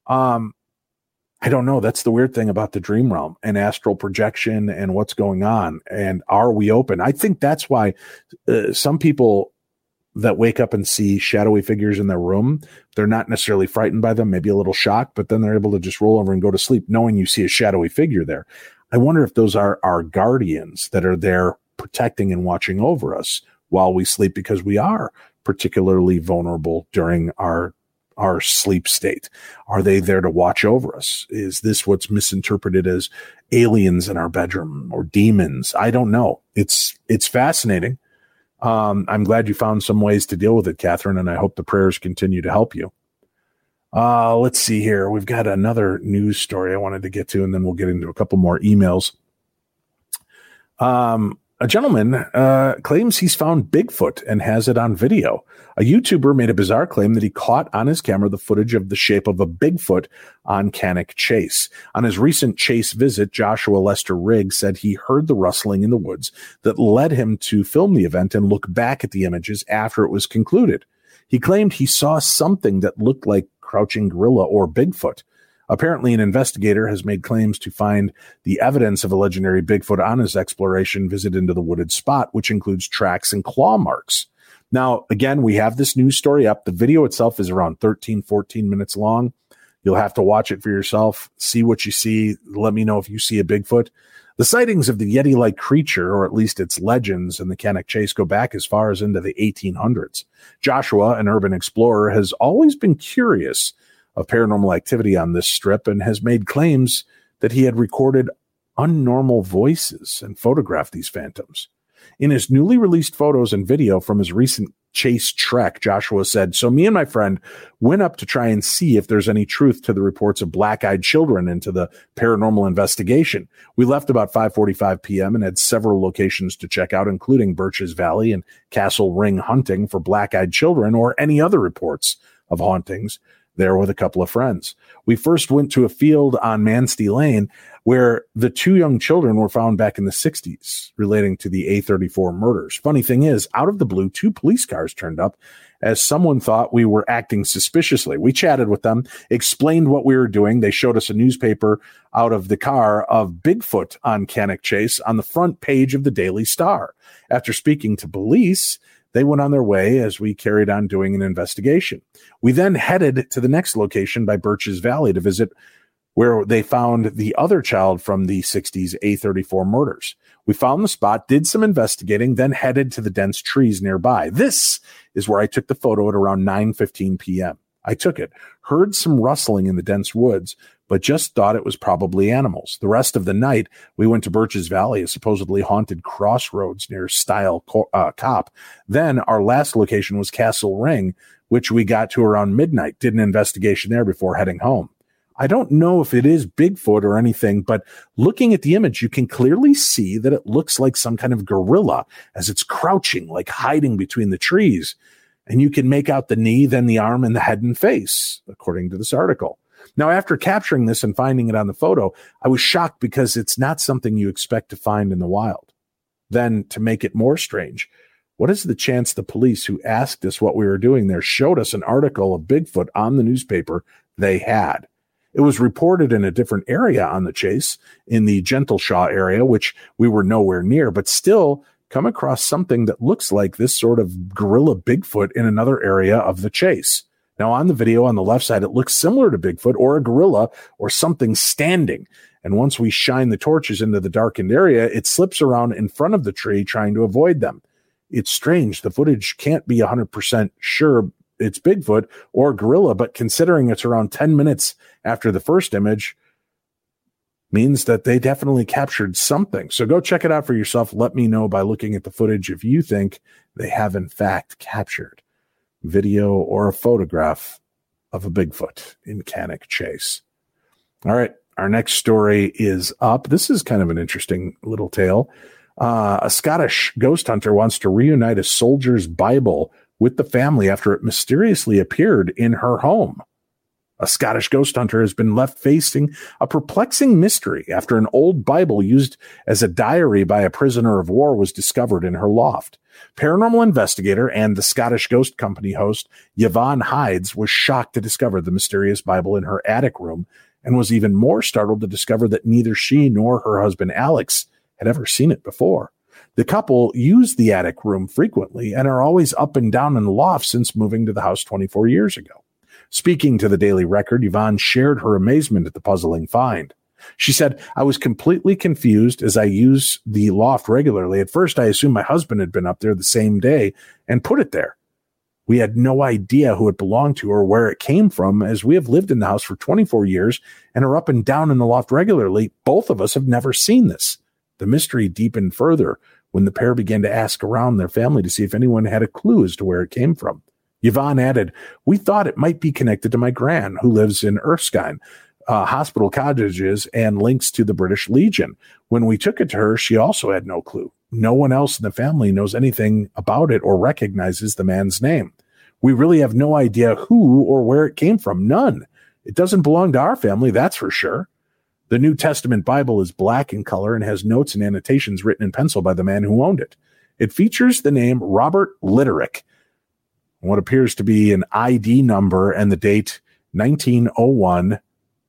I don't know. That's the weird thing about the dream realm and astral projection and what's going on. And are we open? I think that's why some people that wake up and see shadowy figures in their room, they're not necessarily frightened by them, maybe a little shocked, but then they're able to just roll over and go to sleep knowing you see a shadowy figure there. I wonder if those are our guardians that are there protecting and watching over us while we sleep, because we are particularly vulnerable during our sleep state. Are they there to watch over us? Is this what's misinterpreted as aliens in our bedroom or demons? I don't know. It's fascinating. I'm glad you found some ways to deal with it, Catherine, and I hope the prayers continue to help you. Let's see here. We've got another news story I wanted to get to, and then we'll get into a couple more emails. A gentleman claims he's found Bigfoot and has it on video. A YouTuber made a bizarre claim that he caught on his camera the footage of the shape of a Bigfoot on Cannock Chase. On his recent Chase visit, Joshua Lester Riggs said he heard the rustling in the woods that led him to film the event and look back at the images after it was concluded. He claimed he saw something that looked like crouching gorilla or Bigfoot. Apparently, an investigator has made claims to find the evidence of a legendary Bigfoot on his exploration visit into the wooded spot, which includes tracks and claw marks. Now, again, we have this news story up. The video itself is around 13, 14 minutes long. You'll have to watch it for yourself, see what you see. Let me know if you see a Bigfoot. The sightings of the Yeti-like creature, or at least its legends in the Cannock Chase, go back as far as into the 1800s. Joshua, an urban explorer, has always been curious of paranormal activity on this strip and has made claims that he had recorded unnormal voices and photographed these phantoms. In his newly released photos and video from his recent Chase trek, Joshua said, "So me and my friend went up to try and see if there's any truth to the reports of black-eyed children into the paranormal investigation. We left about 5:45 p.m. and had several locations to check out, including Birches Valley and Castle Ring hunting for black-eyed children or any other reports of hauntings there with a couple of friends. We first went to a field on Manstey Lane where the 2 young children were found back in the 60s relating to the A34 murders. Funny thing is, out of the blue, 2 police cars turned up as someone thought we were acting suspiciously. We chatted with them, explained what we were doing. They showed us a newspaper out of the car of Bigfoot on Cannock Chase on the front page of the Daily Star. After speaking to police, they went on their way as we carried on doing an investigation. We then headed to the next location by Birches Valley to visit where they found the other child from the 60s A34 murders. We found the spot, did some investigating, then headed to the dense trees nearby. This is where I took the photo at around 9:15 p.m. I took it, heard some rustling in the dense woods, but just thought it was probably animals. The rest of the night, we went to Birches Valley, a supposedly haunted crossroads near Stile Cop. Then our last location was Castle Ring, which we got to around midnight, did an investigation there before heading home. I don't know if it is Bigfoot or anything, but looking at the image, you can clearly see that it looks like some kind of gorilla as it's crouching, like hiding between the trees. And you can make out the knee, then the arm, and the head and face, according to this article. Now, after capturing this and finding it on the photo, I was shocked because it's not something you expect to find in the wild. Then, to make it more strange, what is the chance the police who asked us what we were doing there showed us an article of Bigfoot on the newspaper they had? It was reported in a different area on the chase, in the Gentleshaw area, which we were nowhere near, but still come across something that looks like this sort of gorilla Bigfoot in another area of the chase. Now, on the video on the left side, it looks similar to Bigfoot or a gorilla or something standing. And once we shine the torches into the darkened area, it slips around in front of the tree, trying to avoid them. It's strange. The footage can't be 100% sure it's Bigfoot or gorilla, but considering it's around 10 minutes after the first image, means that they definitely captured something. So go check it out for yourself. Let me know by looking at the footage if you think they have in fact captured video or a photograph of a Bigfoot in Cannock Chase. All right, our next story is up. This is kind of an interesting little tale. A Scottish ghost hunter wants to reunite a soldier's Bible with the family after it mysteriously appeared in her home. A Scottish ghost hunter has been left facing a perplexing mystery after an old Bible used as a diary by a prisoner of war was discovered in her loft. Paranormal investigator and the Scottish Ghost Company host Yvonne Hides was shocked to discover the mysterious Bible in her attic room and was even more startled to discover that neither she nor her husband Alex had ever seen it before. The couple use the attic room frequently and are always up and down in the loft since moving to the house 24 years ago. Speaking to the Daily Record, Yvonne shared her amazement at the puzzling find. She said, "I was completely confused as I use the loft regularly. At first, I assumed my husband had been up there the same day and put it there. We had no idea who it belonged to or where it came from, as we have lived in the house for 24 years and are up and down in the loft regularly. Both of us have never seen this." The mystery deepened further when the pair began to ask around their family to see if anyone had a clue as to where it came from. Yvonne added, "We thought it might be connected to my gran, who lives in Erskine, hospital cottages, and links to the British Legion. When we took it to her, she also had no clue. No one else in the family knows anything about it or recognizes the man's name. We really have no idea who or where it came from. None. It doesn't belong to our family, that's for sure." The New Testament Bible is black in color and has notes and annotations written in pencil by the man who owned it. It features the name Robert Litterick, what appears to be an ID number, and the date 1901,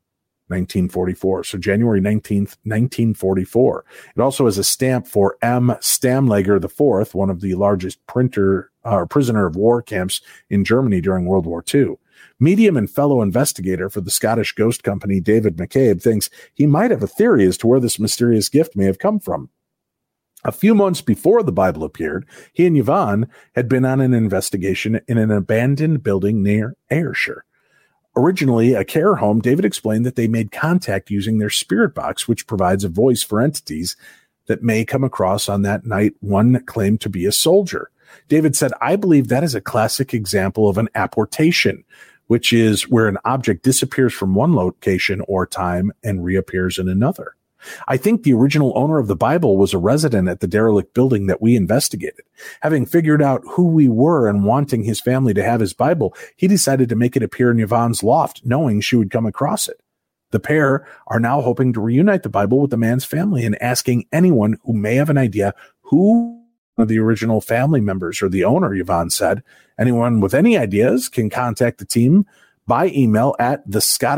1944. So January 19th, 1944. It also has a stamp for M. Stammlager IV, one of the largest prisoner of war camps in Germany during World War II. Medium and fellow investigator for the Scottish Ghost Company, David McCabe, thinks he might have a theory as to where this mysterious gift may have come from. A few months before the Bible appeared, he and Yvonne had been on an investigation in an abandoned building near Ayrshire. Originally a care home, David explained that they made contact using their spirit box, which provides a voice for entities that may come across on that night. One claimed to be a soldier. David said, "I believe that is a classic example of an apportation, which is where an object disappears from one location or time and reappears in another. I think the original owner of the Bible was a resident at the derelict building that we investigated. Having figured out who we were and wanting his family to have his Bible, he decided to make it appear in Yvonne's loft, knowing she would come across it. The pair are now hoping to reunite the Bible with the man's family and asking anyone who may have an idea who the original family members or the owner," Yvonne said. "Anyone with any ideas can contact the team by email at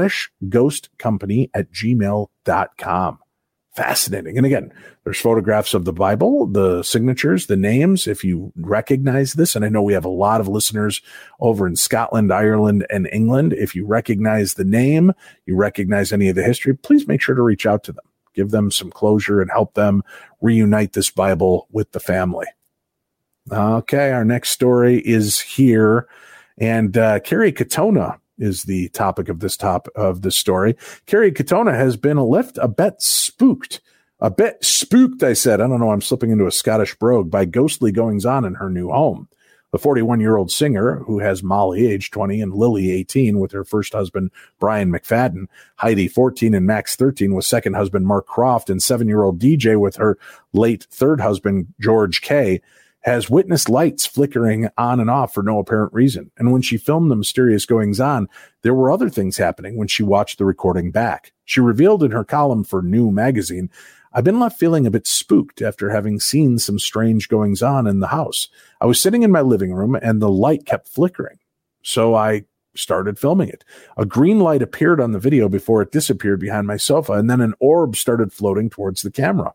thescottishghostcompany@gmail.com. Fascinating. And again, there's photographs of the Bible, the signatures, the names, if you recognize this. And I know we have a lot of listeners over in Scotland, Ireland, and England. If you recognize the name, you recognize any of the history, please make sure to reach out to them. Give them some closure and help them reunite this Bible with the family. Okay, our next story is here. And Kerry Katona is the topic of this story. Kerry Katona has been a bit spooked, I said. I don't know, I'm slipping into a Scottish brogue by ghostly goings-on in her new home. The 41-year-old singer, who has Molly, age 20, and Lily, 18, with her first husband, Brian McFadden, Heidi, 14, and Max, 13, with second husband, Mark Croft, and 7-year-old DJ with her late third husband, George Kay, has witnessed lights flickering on and off for no apparent reason. And when she filmed the mysterious goings-on, there were other things happening when she watched the recording back. She revealed in her column for New Magazine, "I've been left feeling a bit spooked after having seen some strange goings-on in the house. I was sitting in my living room and the light kept flickering. So I started filming it. A green light appeared on the video before it disappeared behind my sofa, and then an orb started floating towards the camera.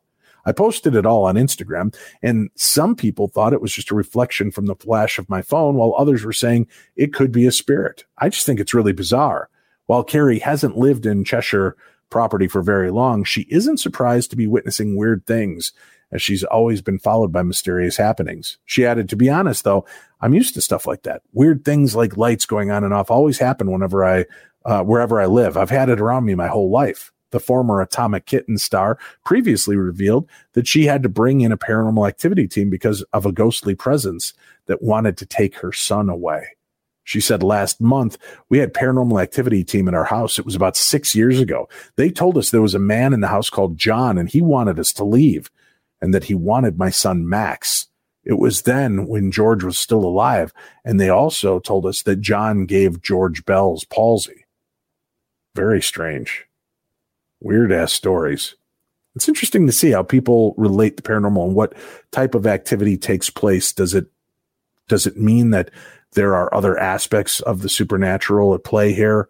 I posted it all on Instagram, and some people thought it was just a reflection from the flash of my phone, while others were saying it could be a spirit. I just think it's really bizarre. While Carrie hasn't lived in Cheshire property for very long, she isn't surprised to be witnessing weird things, as she's always been followed by mysterious happenings. She added, to be honest, though, I'm used to stuff like that. Weird things like lights going on and off always happen wherever I live. I've had it around me my whole life. The former Atomic Kitten star previously revealed that she had to bring in a paranormal activity team because of a ghostly presence that wanted to take her son away. She said, last month, we had paranormal activity team in our house. It was about 6 years ago. They told us there was a man in the house called John, and he wanted us to leave, and that he wanted my son Max. It was then when George was still alive, and they also told us that John gave George Bell's palsy. Very strange. Weird-ass stories. It's interesting to see how people relate to paranormal and what type of activity takes place. Does it mean that there are other aspects of the supernatural at play here?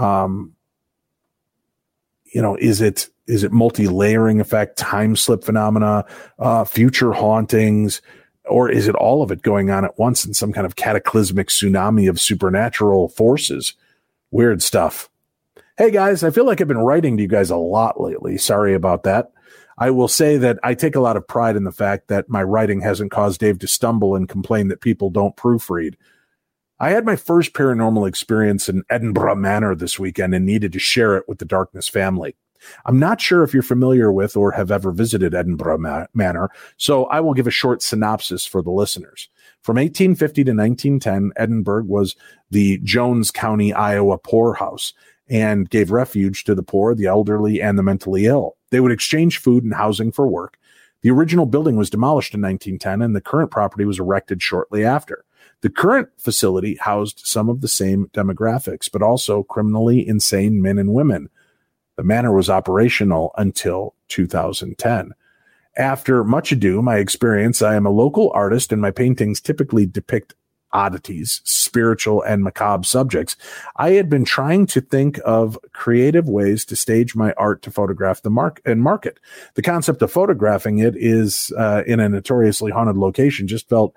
Is it multi-layering effect, time slip phenomena, future hauntings, or is it all of it going on at once in some kind of cataclysmic tsunami of supernatural forces? Weird stuff. Hey guys, I feel like I've been writing to you guys a lot lately. Sorry about that. I will say that I take a lot of pride in the fact that my writing hasn't caused Dave to stumble and complain that people don't proofread. I had my first paranormal experience in Edinburgh Manor this weekend and needed to share it with the Darkness family. I'm not sure if you're familiar with or have ever visited Edinburgh Manor, so I will give a short synopsis for the listeners. From 1850 to 1910, Edinburgh was the Jones County, Iowa poorhouse and gave refuge to the poor, the elderly, and the mentally ill. They would exchange food and housing for work. The original building was demolished in 1910, and the current property was erected shortly after. The current facility housed some of the same demographics, but also criminally insane men and women. The manor was operational until 2010. After much ado, my experience, I am a local artist, and my paintings typically depict oddities, spiritual and macabre subjects. I had been trying to think of creative ways to stage my art to photograph the market. The concept of photographing it is in a notoriously haunted location just felt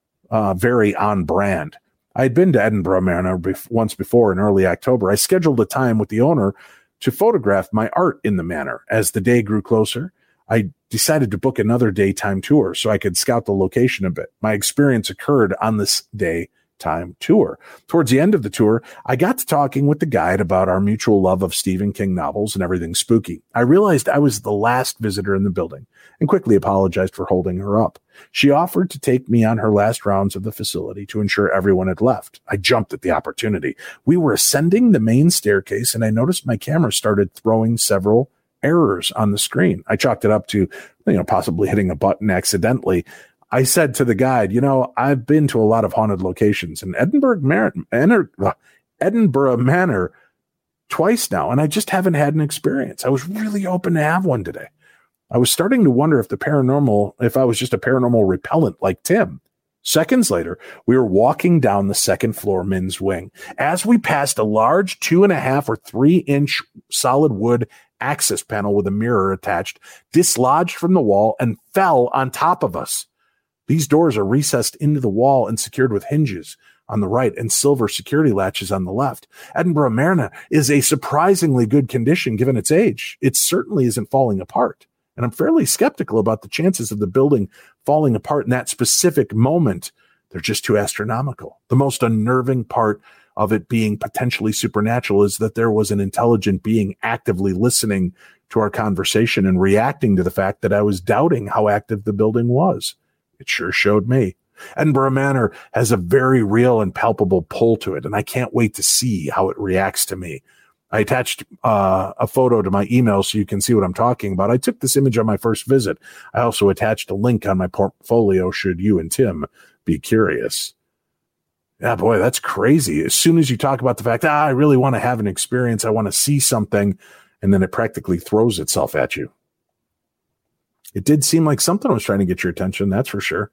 very on brand. I had been to Edinburgh Manor once before in early October. I scheduled a time with the owner to photograph my art in the manor. As the day grew closer, I decided to book another daytime tour so I could scout the location a bit. My experience occurred on this daytime tour. Towards the end of the tour, I got to talking with the guide about our mutual love of Stephen King novels and everything spooky. I realized I was the last visitor in the building and quickly apologized for holding her up. She offered to take me on her last rounds of the facility to ensure everyone had left. I jumped at the opportunity. We were ascending the main staircase, and I noticed my camera started throwing several errors on the screen. I chalked it up to, possibly hitting a button accidentally. I said to the guide, I've been to a lot of haunted locations, and Edinburgh Manor twice now, and I just haven't had an experience. I was really hoping to have one today. I was starting to wonder if I was just a paranormal repellent like Tim. Seconds later, we were walking down the second floor men's wing. As we passed a large 2.5 or 3 inch solid wood access panel with a mirror attached, dislodged from the wall and fell on top of us. These doors are recessed into the wall and secured with hinges on the right and silver security latches on the left. Edinburgh Manor is a surprisingly good condition given its age. It certainly isn't falling apart. And I'm fairly skeptical about the chances of the building falling apart in that specific moment. They're just too astronomical. The most unnerving part of it being potentially supernatural is that there was an intelligent being actively listening to our conversation and reacting to the fact that I was doubting how active the building was. It sure showed me. Edinburgh Manor has a very real and palpable pull to it, and I can't wait to see how it reacts to me. I attached a photo to my email so you can see what I'm talking about. I took this image on my first visit. I also attached a link on my portfolio should you and Tim be curious. Yeah, boy, that's crazy. As soon as you talk about the fact, I really want to have an experience, I want to see something, and then it practically throws itself at you. It did seem like something was trying to get your attention, that's for sure.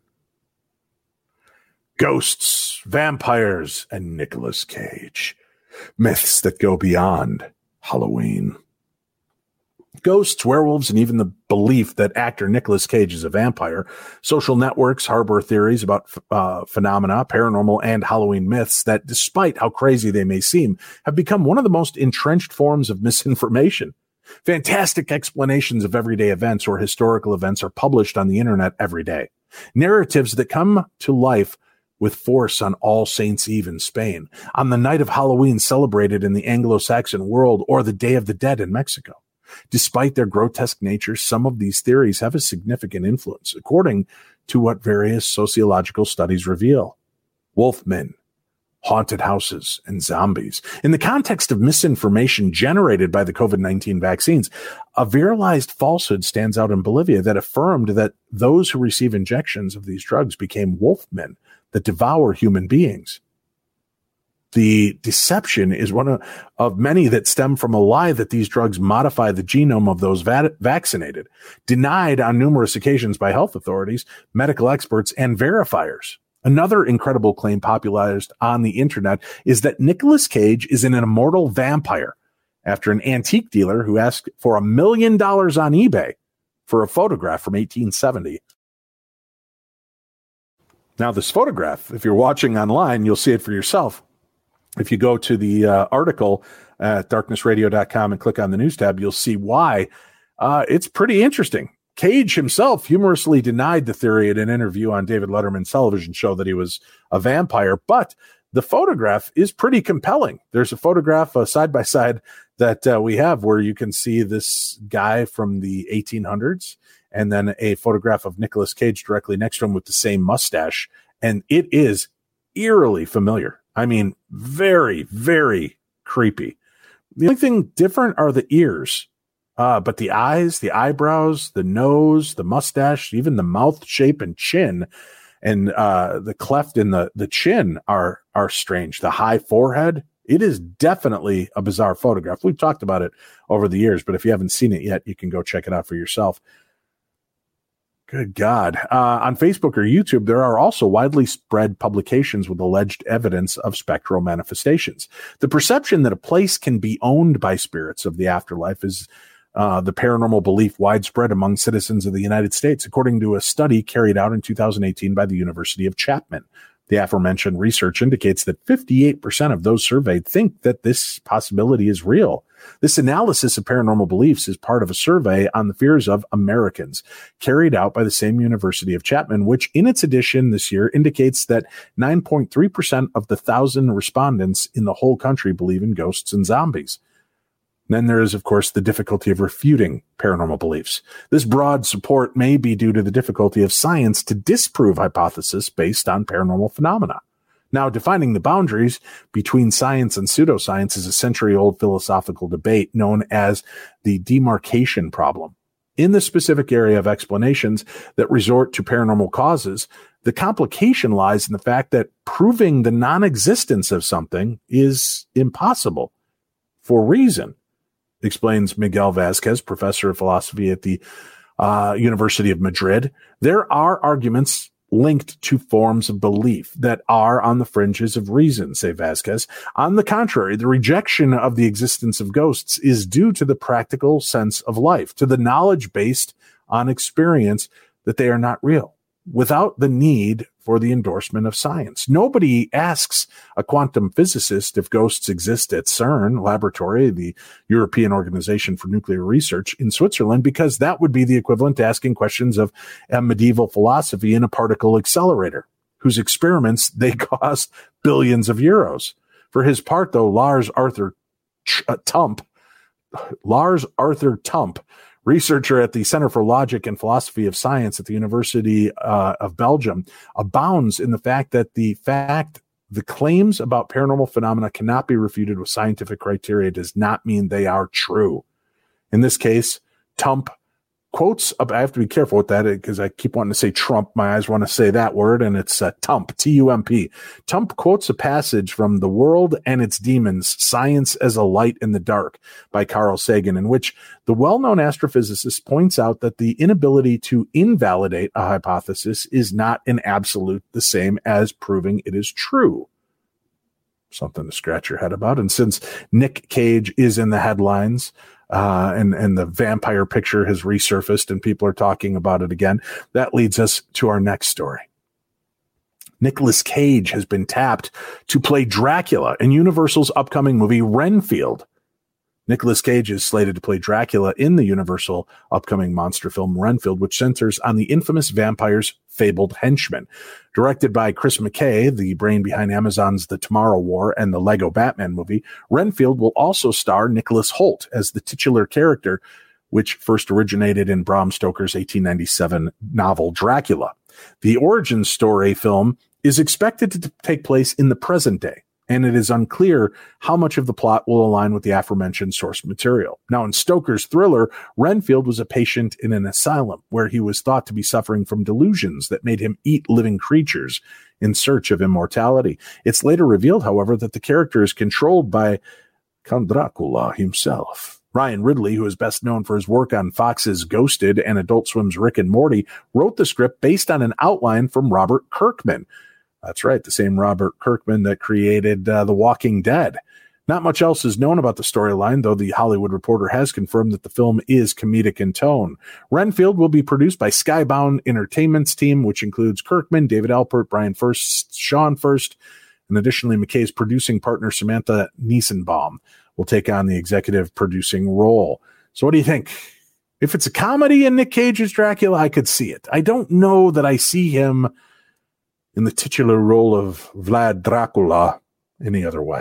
Ghosts, vampires, and Nicolas Cage. Myths that go beyond Halloween. Ghosts, werewolves, and even the belief that actor Nicolas Cage is a vampire. Social networks harbor theories about phenomena, paranormal, and Halloween myths that, despite how crazy they may seem, have become one of the most entrenched forms of misinformation. Fantastic explanations of everyday events or historical events are published on the internet every day. Narratives that come to life with force on All Saints' Eve in Spain, on the night of Halloween celebrated in the Anglo-Saxon world, or the Day of the Dead in Mexico. Despite their grotesque nature, some of these theories have a significant influence, according to what various sociological studies reveal. Wolfmen, haunted houses, and zombies. In the context of misinformation generated by the COVID-19 vaccines, a viralized falsehood stands out in Bolivia that affirmed that those who receive injections of these drugs became wolfmen that devour human beings. The deception is one of many that stem from a lie that these drugs modify the genome of those vaccinated, denied on numerous occasions by health authorities, medical experts, and verifiers. Another incredible claim popularized on the internet is that Nicolas Cage is an immortal vampire after an antique dealer who asked for $1 million on eBay for a photograph from 1870. Now, this photograph, if you're watching online, you'll see it for yourself. If you go to the article at darknessradio.com and click on the news tab, you'll see why. It's pretty interesting. Cage himself humorously denied the theory in an interview on David Letterman's television show that he was a vampire, but the photograph is pretty compelling. There's a photograph side-by-side that we have where you can see this guy from the 1800s and then a photograph of Nicolas Cage directly next to him with the same mustache, and it is eerily familiar. I mean, very, very creepy. The only thing different are the ears, but the eyes, the eyebrows, the nose, the mustache, even the mouth shape and chin, and the cleft in the chin are strange. The high forehead, it is definitely a bizarre photograph. We've talked about it over the years, but if you haven't seen it yet, you can go check it out for yourself. Good God. On Facebook or YouTube, there are also widely spread publications with alleged evidence of spectral manifestations. The perception that a place can be owned by spirits of the afterlife is the paranormal belief widespread among citizens of the United States, according to a study carried out in 2018 by the University of Chapman. The aforementioned research indicates that 58% of those surveyed think that this possibility is real. This analysis of paranormal beliefs is part of a survey on the fears of Americans carried out by the same University of Chapman, which in its edition this year indicates that 9.3% of the 1,000 respondents in the whole country believe in ghosts and zombies. Then there is, of course, the difficulty of refuting paranormal beliefs. This broad support may be due to the difficulty of science to disprove hypotheses based on paranormal phenomena. Now, defining the boundaries between science and pseudoscience is a century-old philosophical debate known as the demarcation problem. In the specific area of explanations that resort to paranormal causes, the complication lies in the fact that proving the non-existence of something is impossible for reason, explains Miguel Vasquez, professor of philosophy at the University of Madrid. There are arguments linked to forms of belief that are on the fringes of reason, say Vasquez. On the contrary, the rejection of the existence of ghosts is due to the practical sense of life, to the knowledge based on experience that they are not real, without the need for the endorsement of science. Nobody asks a quantum physicist if ghosts exist at CERN laboratory, the European Organization for Nuclear Research in Switzerland, because that would be the equivalent to asking questions of a medieval philosophy in a particle accelerator, whose experiments, they cost billions of euros. For his part, though, Lars Arthur Tump, researcher at the Center for Logic and Philosophy of Science at the University of Belgium, abounds in the fact that the claims about paranormal phenomena cannot be refuted with scientific criteria does not mean they are true. In this case, Tump quotes, I have to be careful with that because I keep wanting to say Trump. My eyes want to say that word, and it's Tump, T-U-M-P. Tump quotes a passage from The World and Its Demons, Science as a Light in the Dark by Carl Sagan, in which the well-known astrophysicist points out that the inability to invalidate a hypothesis is not in absolute the same as proving it is true. something to scratch your head about. And since Nick Cage is in the headlines, and the vampire picture has resurfaced and people are talking about it again, that leads us to our next story. Nicolas Cage has been tapped to play Dracula in Universal's upcoming movie Renfield. Nicolas Cage is slated to play Dracula in the Universal upcoming monster film Renfield, which centers on the infamous vampire's fabled henchman. Directed by Chris McKay, the brain behind Amazon's The Tomorrow War and the Lego Batman movie, Renfield will also star Nicholas Hoult as the titular character, which first originated in Bram Stoker's 1897 novel Dracula. The origin story film is expected to take place in the present day, and it is unclear how much of the plot will align with the aforementioned source material. Now, in Stoker's thriller, Renfield was a patient in an asylum where he was thought to be suffering from delusions that made him eat living creatures in search of immortality. It's later revealed, however, that the character is controlled by Count Dracula himself. Ryan Ridley, who is best known for his work on Fox's Ghosted and Adult Swim's Rick and Morty, wrote the script based on an outline from Robert Kirkman. That's right, the same Robert Kirkman that created The Walking Dead. Not much else is known about the storyline, though the Hollywood Reporter has confirmed that the film is comedic in tone. Renfield will be produced by Skybound Entertainment's team, which includes Kirkman, David Alpert, Brian First, Sean First, and additionally McKay's producing partner Samantha Niesenbaum will take on the executive producing role. So what do you think? If it's a comedy and Nick Cage is Dracula, I could see it. I don't know that I see him in the titular role of Vlad Dracula any other way.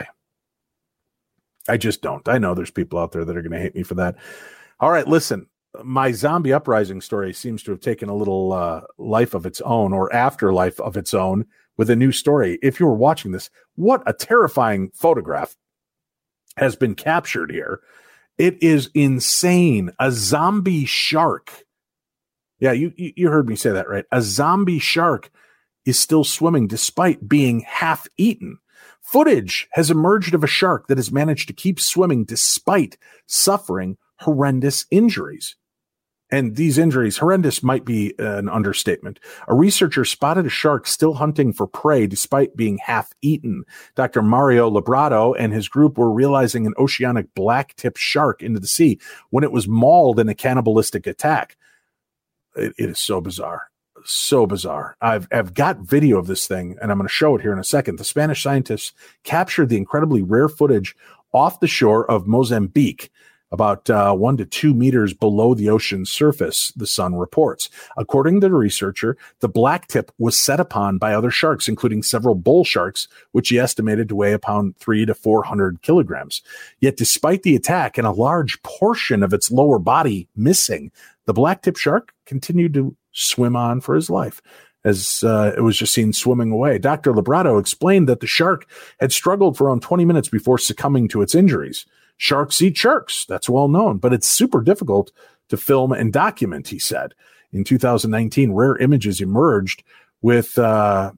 I just don't. I know there's people out there that are going to hate me for that. All right, listen, my zombie uprising story seems to have taken a little life of its own, or afterlife of its own, with a new story. If you were watching this, what a terrifying photograph has been captured here. It is insane. A zombie shark. Yeah, you heard me say that, right? A zombie shark is still swimming despite being half eaten. Footage has emerged of a shark that has managed to keep swimming despite suffering horrendous injuries. And these injuries, horrendous might be an understatement. A researcher spotted a shark still hunting for prey despite being half eaten. Dr. Mario Labrado and his group were realizing an oceanic black-tip shark into the sea when it was mauled in a cannibalistic attack. It is so bizarre. So bizarre. I've got video of this thing, and I'm going to show it here in a second. The Spanish scientists captured the incredibly rare footage off the shore of Mozambique, about 1 to 2 meters below the ocean's surface, the Sun reports. According to the researcher, the blacktip was set upon by other sharks, including several bull sharks, which he estimated to weigh about 300 to 400 kilograms. Yet despite the attack and a large portion of its lower body missing, the blacktip shark continued to swim on for his life as it was just seen swimming away. Dr. Labrado explained that the shark had struggled for around 20 minutes before succumbing to its injuries. Sharks eat sharks. That's well known, but it's super difficult to film and document, he said. In 2019, rare images emerged with, where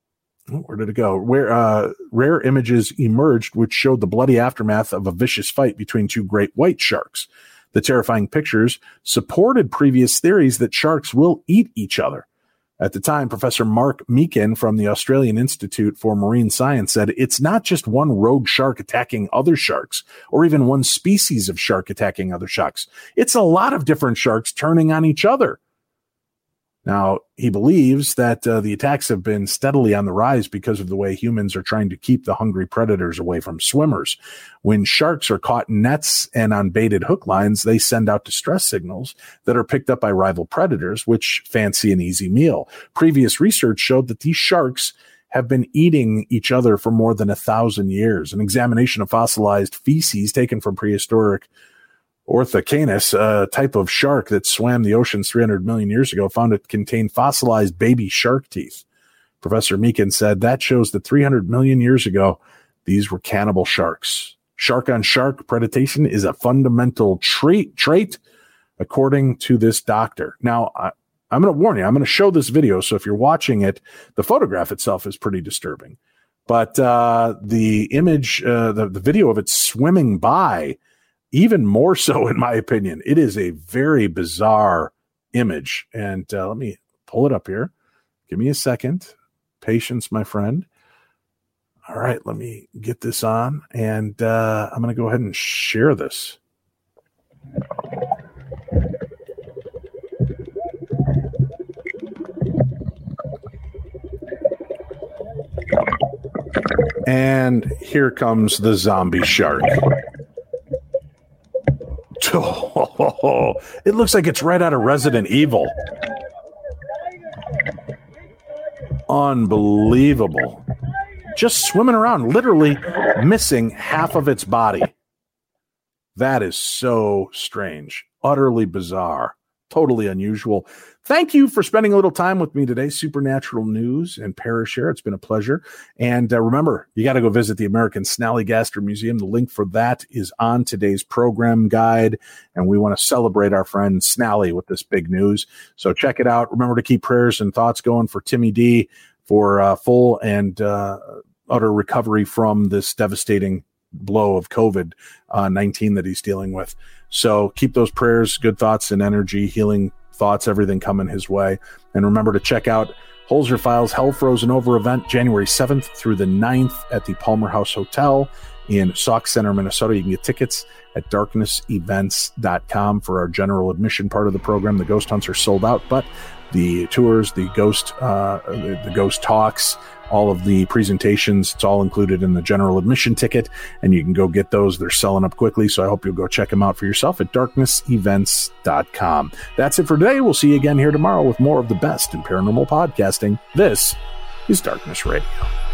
did it go? Rare images emerged which showed the bloody aftermath of a vicious fight between two great white sharks. The terrifying pictures supported previous theories that sharks will eat each other. At the time, Professor Mark Meakin from the Australian Institute for Marine Science said it's not just one rogue shark attacking other sharks, or even one species of shark attacking other sharks. It's a lot of different sharks turning on each other. Now, he believes that the attacks have been steadily on the rise because of the way humans are trying to keep the hungry predators away from swimmers. When sharks are caught in nets and on baited hook lines, they send out distress signals that are picked up by rival predators, which fancy an easy meal. Previous research showed that these sharks have been eating each other for more than 1,000 years. An examination of fossilized feces taken from prehistoric Orthocanus, a type of shark that swam the oceans 300 million years ago, found it contained fossilized baby shark teeth. Professor Meakin said that shows that 300 million years ago, these were cannibal sharks. Shark-on-shark predation is a fundamental trait, according to this doctor. Now, I'm going to warn you, I'm going to show this video, so if you're watching it, the photograph itself is pretty disturbing. But the image, the video of it swimming by, even more so, in my opinion. It is a very bizarre image. And let me pull it up here. Give me a second. Patience, my friend. All right, let me get this on, and I'm going to go ahead and share this. And here comes the zombie shark. Oh, it looks like it's right out of Resident Evil. Unbelievable. Just swimming around, literally missing half of its body. That is so strange. Utterly bizarre. Totally unusual. Thank you for spending a little time with me today. Supernatural News and Parashare. It's been a pleasure. And remember, you got to go visit the American Snallygaster Museum. The link for that is on today's program guide. And we want to celebrate our friend Snally with this big news. So check it out. Remember to keep prayers and thoughts going for Timmy D for full and utter recovery from this devastating blow of COVID-19 that he's dealing with. So keep those prayers, good thoughts and energy, healing thoughts, everything coming his way. And remember to check out Holzer Files Hell Frozen Over event January 7th through the 9th at the Palmer House Hotel in Sauk Center, Minnesota. You can get tickets at darknessevents.com for our general admission part of the program. The ghost hunts are sold out, but the tours, the ghost talks, all of the presentations, it's all included in the general admission ticket, and you can go get those. They're selling up quickly, so I hope you'll go check them out for yourself at darknessevents.com. That's it for today. We'll see you again here tomorrow with more of the best in paranormal podcasting. This is Darkness Radio.